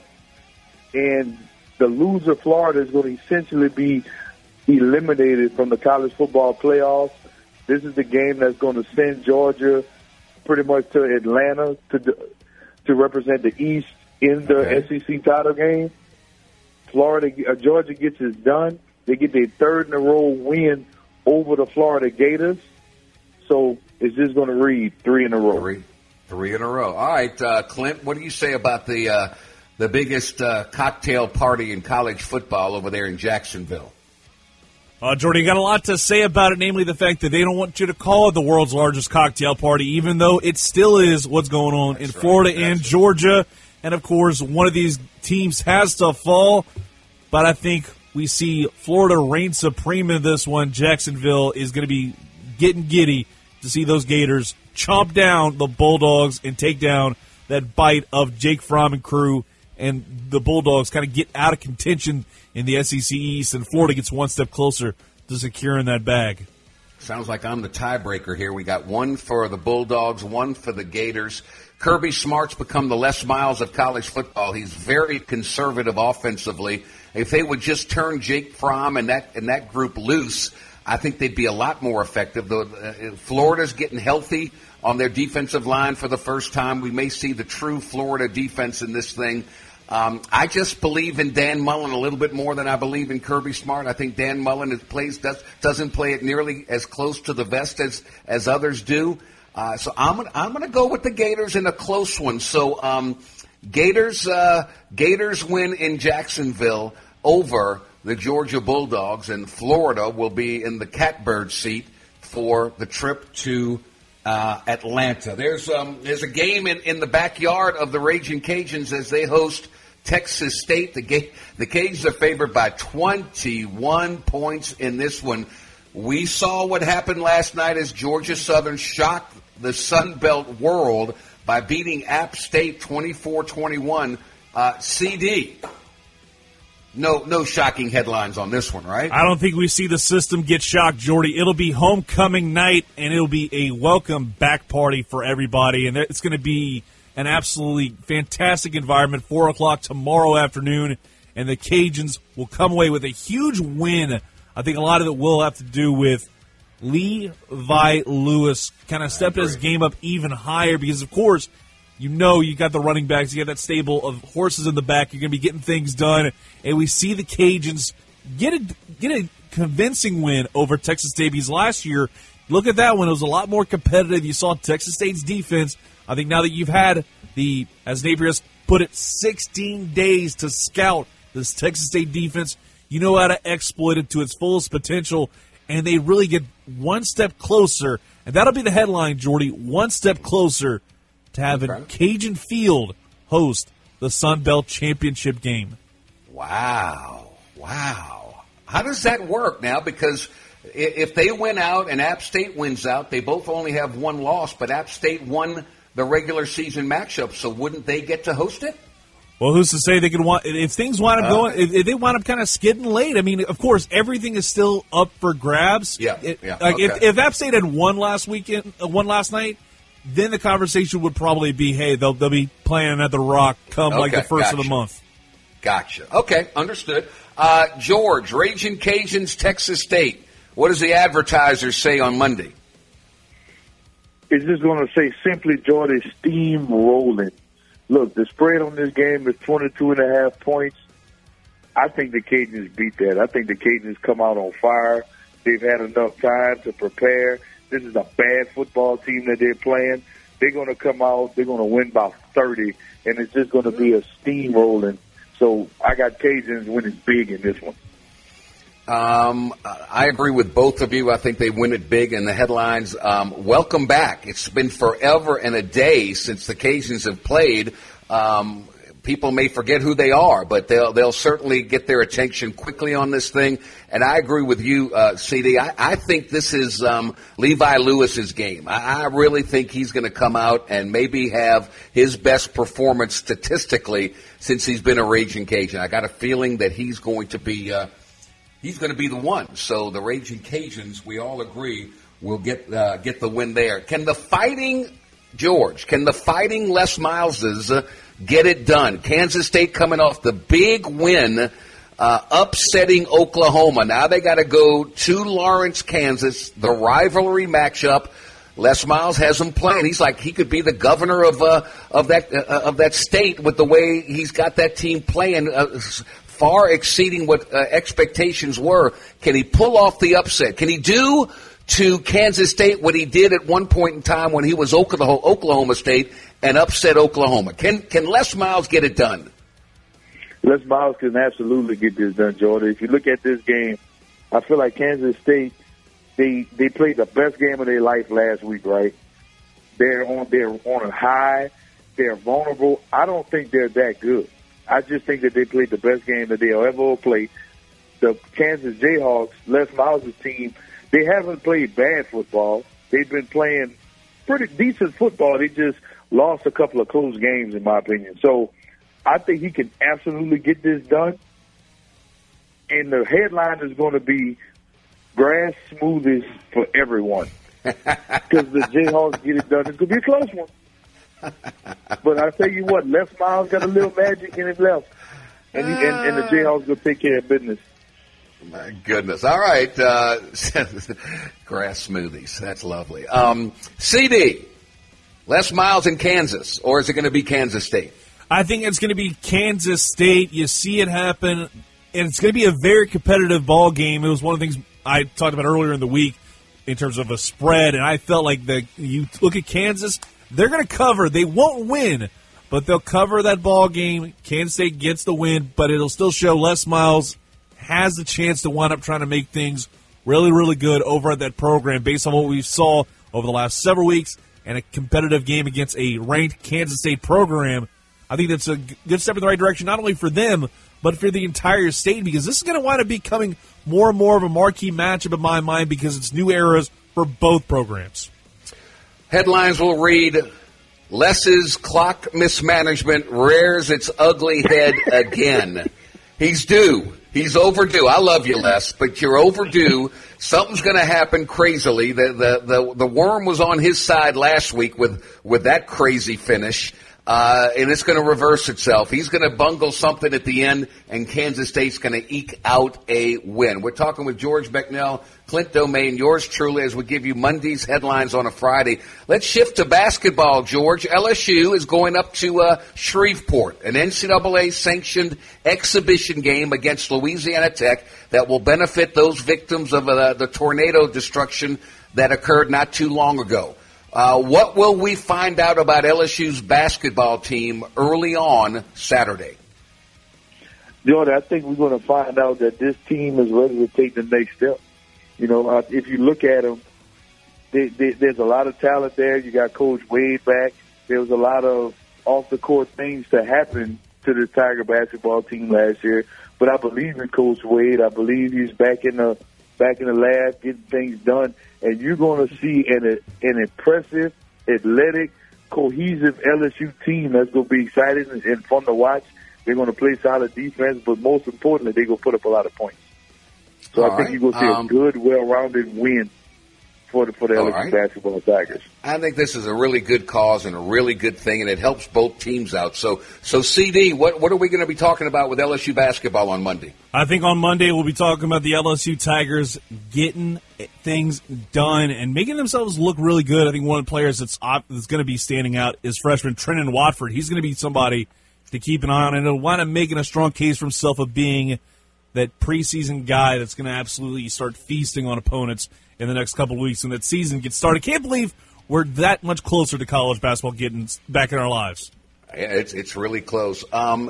[SPEAKER 9] and the loser Florida is going to essentially be eliminated from the college football playoffs. This is the game that's going to send Georgia pretty much to Atlanta to to represent the East in the okay. S E C title game. Florida, uh, Georgia gets it done. They get their third in a row win over the Florida Gators. So it's just going to read three in a row.
[SPEAKER 1] Three, three in a row. All right, uh, Clint, what do you say about the uh, the biggest uh, cocktail party in college football over there in Jacksonville?
[SPEAKER 10] Uh, Jordy, you got a lot to say about it, namely the fact that they don't want you to call it the world's largest cocktail party, even though it still is what's going on That's in right. Florida That's and right. Georgia. And, of course, one of these teams has to fall, but I think we see Florida reign supreme in this one. Jacksonville is going to be getting giddy to see those Gators chomp down the Bulldogs and take down that bite of Jake Fromm and crew, and the Bulldogs kind of get out of contention in the S E C East, and Florida gets one step closer to securing that bag.
[SPEAKER 1] Sounds like I'm the tiebreaker here. We got one for the Bulldogs, one for the Gators. Kirby Smart's become the Les Miles of college football. He's very conservative offensively. If they would just turn Jake Fromm and that and that group loose, I think they'd be a lot more effective. Though uh, Florida's getting healthy on their defensive line for the first time. We may see the true Florida defense in this thing. Um, I just believe in Dan Mullen a little bit more than I believe in Kirby Smart. I think Dan Mullen is plays does, doesn't play it nearly as close to the vest as as others do. Uh, so I'm gonna, I'm going to go with the Gators in a close one. So um, Gators uh, Gators win in Jacksonville over the Georgia Bulldogs, and Florida will be in the catbird seat for the trip to uh, Atlanta. There's um, there's a game in, in the backyard of the Raging Cajuns as they host Texas State. The Ga- the Cajuns are favored by twenty-one points in this one. We saw what happened last night as Georgia Southern shocked the Sun Belt world by beating App State twenty-four twenty-one. Uh, C D, no no shocking headlines on this one, right?
[SPEAKER 10] I don't think we see the system get shocked, Jordy. It'll be homecoming night, and it'll be a welcome back party for everybody, and it's going to be an absolutely fantastic environment. Four o'clock tomorrow afternoon, and the Cajuns will come away with a huge win. I think a lot of it will have to do with Levi Lewis kind of stepped his game up even higher because, of course, you know you got the running backs, you got that stable of horses in the back, you're going to be getting things done, and we see the Cajuns get a, get a convincing win over Texas State because last year, look at that one, it was a lot more competitive. You saw Texas State's defense. I think now that you've had the, as Napier has put it, sixteen days to scout this Texas State defense, you know how to exploit it to its fullest potential, and they really get one step closer, and that'll be the headline, Jordy, one step closer to having okay. Cajun Field host the Sun Belt Championship game.
[SPEAKER 1] Wow. Wow. How does that work now? Because if they win out and App State wins out, they both only have one loss, but App State won the regular season matchup, so wouldn't they get to host it?
[SPEAKER 10] Well, who's to say they could want if things wind up going? If, if they wind up kind of skidding late, I mean, of course, everything is still up for grabs.
[SPEAKER 1] Yeah,
[SPEAKER 10] it,
[SPEAKER 1] yeah.
[SPEAKER 10] Like
[SPEAKER 1] okay.
[SPEAKER 10] if, if App State had won last weekend, uh, won last night, then the conversation would probably be, hey, they'll they'll be playing at the Rock come okay, like the first
[SPEAKER 1] gotcha.
[SPEAKER 10] of the month.
[SPEAKER 1] Gotcha. Okay, understood. Uh, George, Raging Cajuns, Texas State. What does the advertisers say on Monday?
[SPEAKER 9] It's just going to say simply, Jordy, steam rolling. Look, the spread on this game is twenty-two and a half points. I think the Cajuns beat that. I think the Cajuns come out on fire. They've had enough time to prepare. This is a bad football team that they're playing. They're going to come out. They're going to win by thirty, and it's just going to be a steamrolling. So I got Cajuns winning big in this one.
[SPEAKER 1] Um, I agree with both of you. I think they win it big in the headlines. Um, welcome back. It's been forever and a day since the Cajuns have played. Um, people may forget who they are, but they'll they'll certainly get their attention quickly on this thing. And I agree with you, uh, C D. I, I think this is um, Levi Lewis's game. I, I really think he's going to come out and maybe have his best performance statistically since he's been a Raging Cajun. I got a feeling that he's going to be uh, he's going to be the one. So the Raging Cajuns, we all agree, will get uh, get the win there. Can the fighting George? Can the fighting Les Mileses uh, get it done? Kansas State coming off the big win, uh, upsetting Oklahoma. Now they got to go to Lawrence, Kansas, the rivalry matchup. Les Miles has him playing. He's like he could be the governor of uh, of that uh, of that state with the way he's got that team playing, uh, far exceeding what uh, expectations were. Can he pull off the upset? Can he do to Kansas State what he did at one point in time when he was Oklahoma, Oklahoma State and upset Oklahoma? Can can Les Miles get it done?
[SPEAKER 9] Les Miles can absolutely get this done, Jordan. If you look at this game, I feel like Kansas State, they they played the best game of their life last week, right? They're on they're on a high. They're vulnerable. I don't think they're that good. I just think that they played the best game that they'll ever play. The Kansas Jayhawks, Les Miles' team, they haven't played bad football. They've been playing pretty decent football. They just lost a couple of close games, in my opinion. So I think he can absolutely get this done. And the headline is going to be grass smoothies for everyone. Because the Jayhawks get it done. It's going to be a close one. But I tell you what, Les Miles got a little magic in his left. And, he, and, and the Jayhawks will take care of business.
[SPEAKER 1] My goodness. All right. Uh, grass smoothies. That's lovely. Um, C D, Les Miles in Kansas, or is it going to be Kansas State?
[SPEAKER 10] I think it's going to be Kansas State. You see it happen, and it's going to be a very competitive ball game. It was one of the things I talked about earlier in the week in terms of a spread, and I felt like the you look at Kansas, they're going to cover. They won't win, but they'll cover that ball game. Kansas State gets the win, but it'll still show Les Miles has the chance to wind up trying to make things really, really good over at that program based on what we saw over the last several weeks and a competitive game against a ranked Kansas State program. I think that's a good step in the right direction, not only for them, but for the entire state, because this is going to wind up becoming more and more of a marquee matchup in my mind because it's new eras for both programs.
[SPEAKER 1] Headlines will read, Les's clock mismanagement rears its ugly head again. He's due. He's overdue. I love you, Les, but you're overdue. Something's going to happen crazily. The, the the the worm was on his side last week with, with that crazy finish, uh, and it's going to reverse itself. He's going to bungle something at the end, and Kansas State's going to eke out a win. We're talking with George Becknell, Clint Domain, yours truly, as we give you Monday's headlines on a Friday. Let's shift to basketball, George. L S U is going up to uh, Shreveport, an N C double A-sanctioned exhibition game against Louisiana Tech that will benefit those victims of uh, the tornado destruction that occurred not too long ago. Uh, what will we find out about L S U's basketball team early on Saturday?
[SPEAKER 9] Jordan, I think we're going to find out that this team is ready to take the next step. You know, uh, if you look at them, they, they, there's a lot of talent there. You got Coach Wade back. There was a lot of off-the-court things that happened to the Tiger basketball team last year. But I believe in Coach Wade. I believe he's back in the back in the lab getting things done. And you're going to see an, an impressive, athletic, cohesive L S U team that's going to be exciting and fun to watch. They're going to play solid defense, but most importantly, they're going to put up a lot of points. So All I think right. you're going to see um, a good, well-rounded win for the, for the L S U right. basketball Tigers.
[SPEAKER 1] I think this is a really good cause and a really good thing, and it helps both teams out. So, so C D, what what are we going to be talking about with L S U basketball on Monday?
[SPEAKER 10] I think on Monday we'll be talking about the L S U Tigers getting things done and making themselves look really good. I think one of the players that's, op- that's going to be standing out is freshman Trenton Watford. He's going to be somebody to keep an eye on, and he'll wind up making a strong case for himself of being that preseason guy that's going to absolutely start feasting on opponents in the next couple of weeks when that season gets started. I can't believe we're that much closer to college basketball getting back in our lives.
[SPEAKER 1] It's it's really close. Um,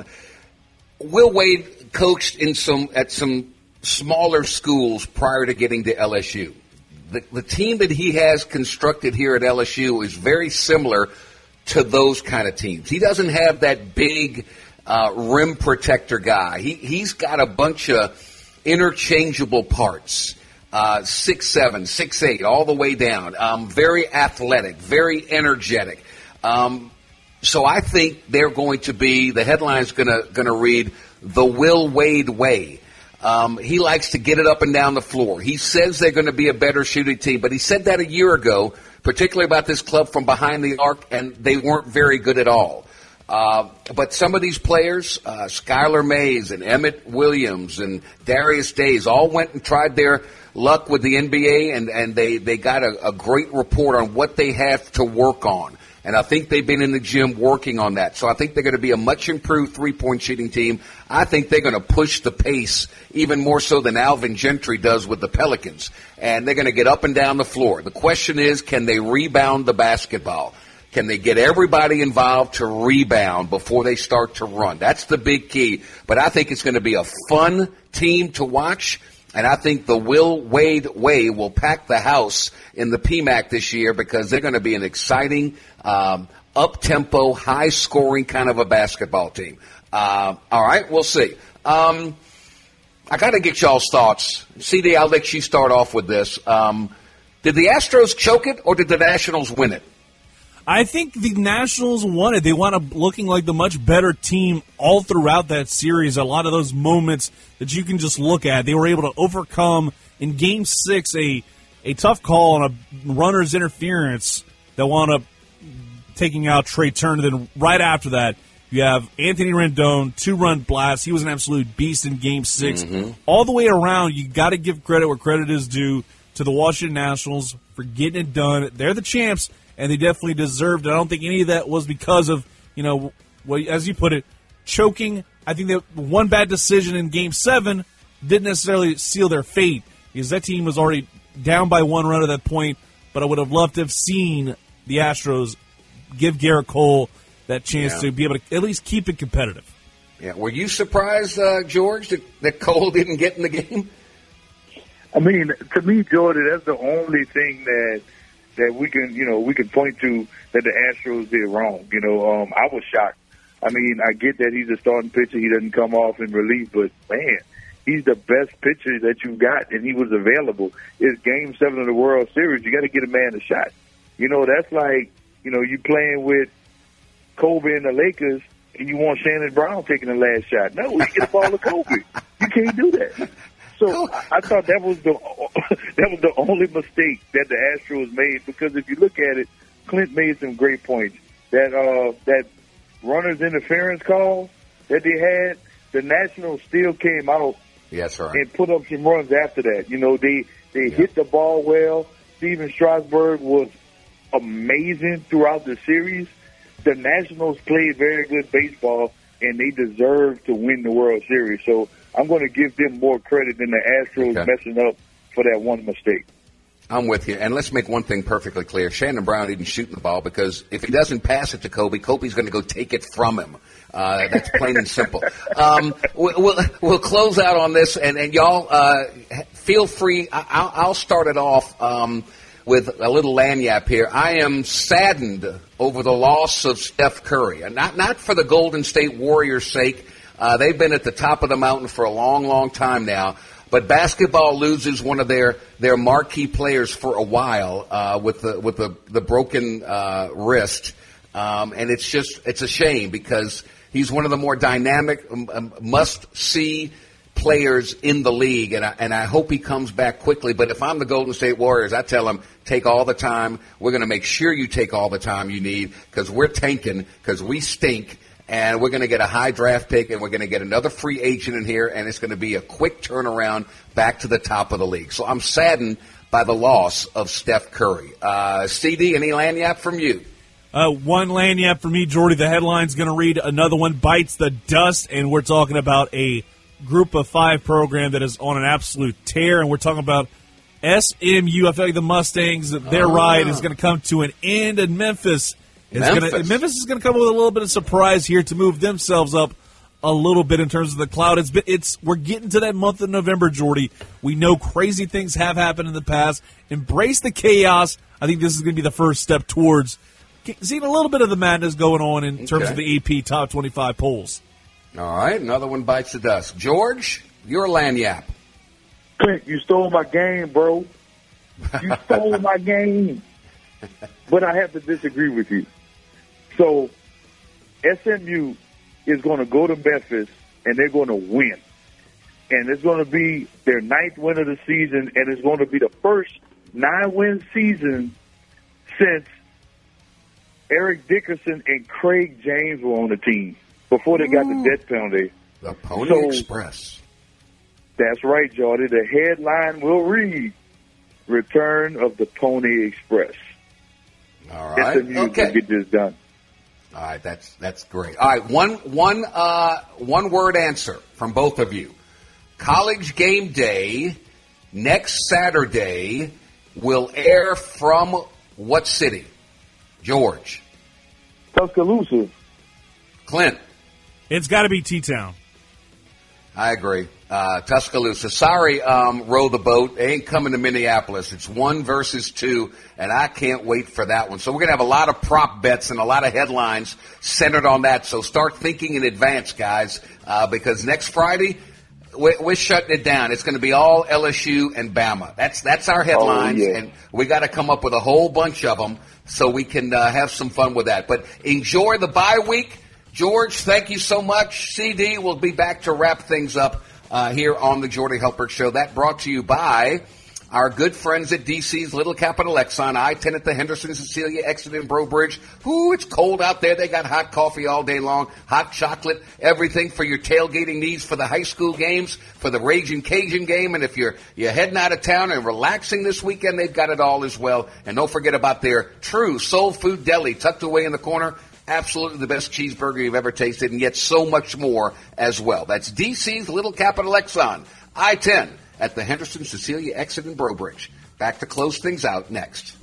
[SPEAKER 1] Will Wade coached in some at some smaller schools prior to getting to L S U. The, the team that he has constructed here at L S U is very similar to those kind of teams. He doesn't have that big uh, rim protector guy. He he's got a bunch of interchangeable parts. Uh, six seven, six eight, all the way down. Um, very athletic, very energetic. Um, so I think they're going to be, the headline's going to going to read, the Will Wade way. Um, he likes to get it up and down the floor. He says they're going to be a better shooting team, but he said that a year ago, particularly about this club from behind the arc, and they weren't very good at all. Uh, but some of these players, uh, Skylar Mays and Emmett Williams and Darius Days, all went and tried their luck with the N B A, and, and they, they got a, a great report on what they have to work on. And I think they've been in the gym working on that. So I think they're going to be a much improved three-point shooting team. I think they're going to push the pace even more so than Alvin Gentry does with the Pelicans. And they're going to get up and down the floor. The question is, can they rebound the basketball? Can they get everybody involved to rebound before they start to run? That's the big key. But I think it's going to be a fun team to watch. And I think the Will Wade way will pack the house in the P M A C this year because they're going to be an exciting, um, up-tempo, high-scoring kind of a basketball team. Uh, all right, we'll see. Um, I got to get y'all's thoughts. C D, I'll let you start off with this. Um, did the Astros choke it or did the Nationals win it?
[SPEAKER 10] I think the Nationals won it. They wound up looking like the much better team all throughout that series. A lot of those moments that you can just look at, they were able to overcome in Game Six a a tough call on a runner's interference that wound up taking out Trey Turner. Then right after that, you have Anthony Rendon, two-run blast. He was an absolute beast in Game Six. Mm-hmm. All the way around, you got to give credit where credit is due to the Washington Nationals for getting it done. They're the champs. And they definitely deserved it. I don't think any of that was because of, you know, well, as you put it, choking. I think that one bad decision in Game seven didn't necessarily seal their fate because that team was already down by one run at that point. But I would have loved to have seen the Astros give Garrett Cole that chance yeah. to be able to at least keep it competitive.
[SPEAKER 1] Yeah. Were you surprised, uh, George, that, that Cole didn't get in the game?
[SPEAKER 9] I mean, to me, Jordan, that's the only thing that – that we can, you know, we can point to that the Astros did wrong. You know, um, I was shocked. I mean, I get that he's a starting pitcher. He doesn't come off in relief, but, man, he's the best pitcher that you got, and he was available. It's Game seven of the World Series. You got to get a man a shot. You know, that's like, you know, you playing with Kobe and the Lakers, and you want Shannon Brown taking the last shot. No, you get the ball to Kobe. You can't do that. So I thought that was the that was the only mistake that the Astros made because if you look at it, Clint made some great points. That uh, that runner's interference call that they had, the Nationals still came out
[SPEAKER 1] yes, right.
[SPEAKER 9] and put up some runs after that. You know, they they yeah. hit the ball well. Steven Strasburg was amazing throughout the series. The Nationals played very good baseball, and they deserved to win the World Series. So I'm going to give them more credit than the Astros okay. messing up for that one mistake.
[SPEAKER 1] I'm with you. And let's make one thing perfectly clear. Shannon Brown didn't shoot the ball because if he doesn't pass it to Kobe, Kobe's going to go take it from him. Uh, that's plain and simple. Um, we'll, we'll close out on this, and, and y'all uh, feel free. I'll, I'll start it off um, with a little lanyap here. I am saddened over the loss of Steph Curry, and not, not for the Golden State Warriors' sake. Uh, they've been at the top of the mountain for a long, long time now. But basketball loses one of their, their marquee players for a while uh, with the with the, the broken uh, wrist, um, and it's just it's a shame because he's one of the more dynamic, um, must-see players in the league, and I, and I hope he comes back quickly. But if I'm the Golden State Warriors, I tell him, take all the time. We're going to make sure you take all the time you need because we're tanking because we stink. And we're going to get a high draft pick, and we're going to get another free agent in here, and it's going to be a quick turnaround back to the top of the league. So I'm saddened by the loss of Steph Curry. Uh, C D, any lanyap from you?
[SPEAKER 10] Uh, one lanyard for me, Jordy. The headline's going to read, another one bites the dust, and we're talking about a group of five program that is on an absolute tear, and we're talking about S M U. I feel like the Mustangs, their oh, ride is going to come to an end, and Memphis is Memphis. Gonna, Memphis is going to come with a little bit of surprise here to move themselves up a little bit in terms of the cloud. It's been, it's we're getting to that month of November, Jordy. We know crazy things have happened in the past. Embrace the chaos. I think this is going to be the first step towards seeing a little bit of the madness going on in okay. terms of the A P Top twenty-five polls.
[SPEAKER 1] All right, another one bites the dust. George, you're a lanyap.
[SPEAKER 9] Clint, you stole my game, bro. You stole my game. But I have to disagree with you. So, S M U is going to go to Memphis, and they're going to win. And it's going to be their ninth win of the season, and it's going to be the first nine-win season since Eric Dickerson and Craig James were on the team before they got Ooh. the death penalty.
[SPEAKER 1] The Pony
[SPEAKER 9] so,
[SPEAKER 1] Express.
[SPEAKER 9] That's right, Jordy. The headline will read, Return of the Pony Express.
[SPEAKER 1] All right.
[SPEAKER 9] S M U
[SPEAKER 1] okay.
[SPEAKER 9] will get this done.
[SPEAKER 1] All right, that's that's great. All right, one one uh, one word answer from both of you. College Game Day next Saturday will air from what city? George.
[SPEAKER 9] Tuscaloosa.
[SPEAKER 1] Clint.
[SPEAKER 10] It's got to be T-Town.
[SPEAKER 1] I agree. Uh, Tuscaloosa. Sorry, um, row the boat. They ain't coming to Minneapolis. It's one versus two, and I can't wait for that one. So we're going to have a lot of prop bets and a lot of headlines centered on that. So start thinking in advance, guys, uh, because next Friday, we're, we're shutting it down. It's going to be all L S U and Bama. That's that's our headlines,
[SPEAKER 9] oh, yeah.
[SPEAKER 1] and we got to come up with a whole bunch of them so we can uh, have some fun with that. But enjoy the bye week. George, thank you so much. C D, we'll be back to wrap things up uh, here on the Jordy Hultberg Show. That brought to you by our good friends at D C's Little Capital Exxon, I ten at the Henderson, Cecilia exit in Breaux Bridge. Ooh, it's cold out there. They got hot coffee all day long, hot chocolate, everything for your tailgating needs for the high school games, for the Raging Cajun game. And if you're you're heading out of town and relaxing this weekend, they've got it all as well. And don't forget about their true soul food deli tucked away in the corner. Absolutely the best cheeseburger you've ever tasted, and yet so much more as well. That's D C's Little Capital Exxon, I ten at the Henderson, Cecilia exit in Breaux Bridge. Back to close things out next.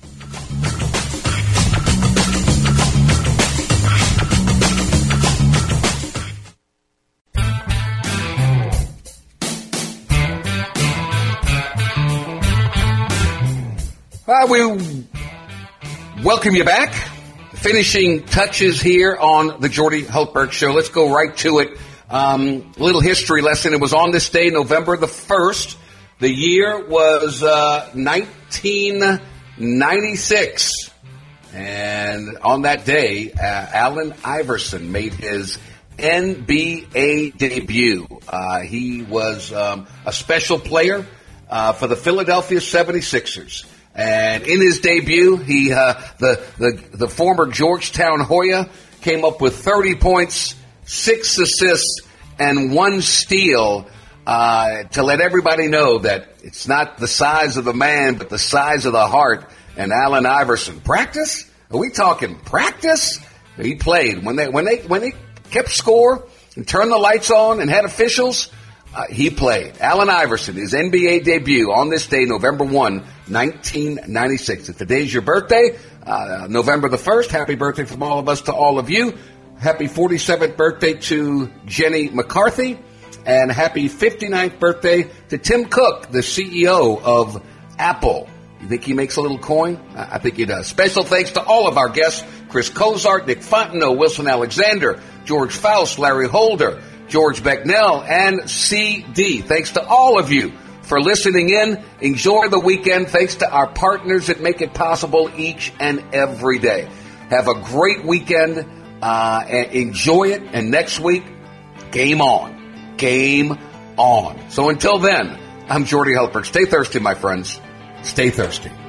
[SPEAKER 1] Uh, we welcome you back. Finishing touches here on the Jordy Hultberg Show. Let's go right to it. Um, little history lesson. It was on this day, November the first. The year was uh, nineteen ninety-six. And on that day, uh, Allen Iverson made his N B A debut. Uh, he was um, a special player uh, for the Philadelphia seventy-sixers. And in his debut, he uh, the, the the former Georgetown Hoya came up with thirty points, six assists, and one steal uh, to let everybody know that it's not the size of the man, but the size of the heart. And Allen Iverson, practice? Are we talking practice? He played when they when they when they kept score and turned the lights on and had officials. Uh, he played. Allen Iverson, his N B A debut on this day, November first, nineteen ninety-six. If today's your birthday, uh, November the first, happy birthday from all of us to all of you. Happy forty-seventh birthday to Jenny McCarthy. And happy fifty-ninth birthday to Tim Cook, the C E O of Apple. You think he makes a little coin? I think he does. Special thanks to all of our guests, Chris Cozart, Nick Fontenot, Wilson Alexander, George Faust, Larry Holder, George Becknell, and C D. Thanks to all of you for listening in. Enjoy the weekend. Thanks to our partners that make it possible each and every day. Have a great weekend. Uh, and enjoy it. And next week, game on. Game on. So until then, I'm Jordy Hultberg. Stay thirsty, my friends. Stay thirsty.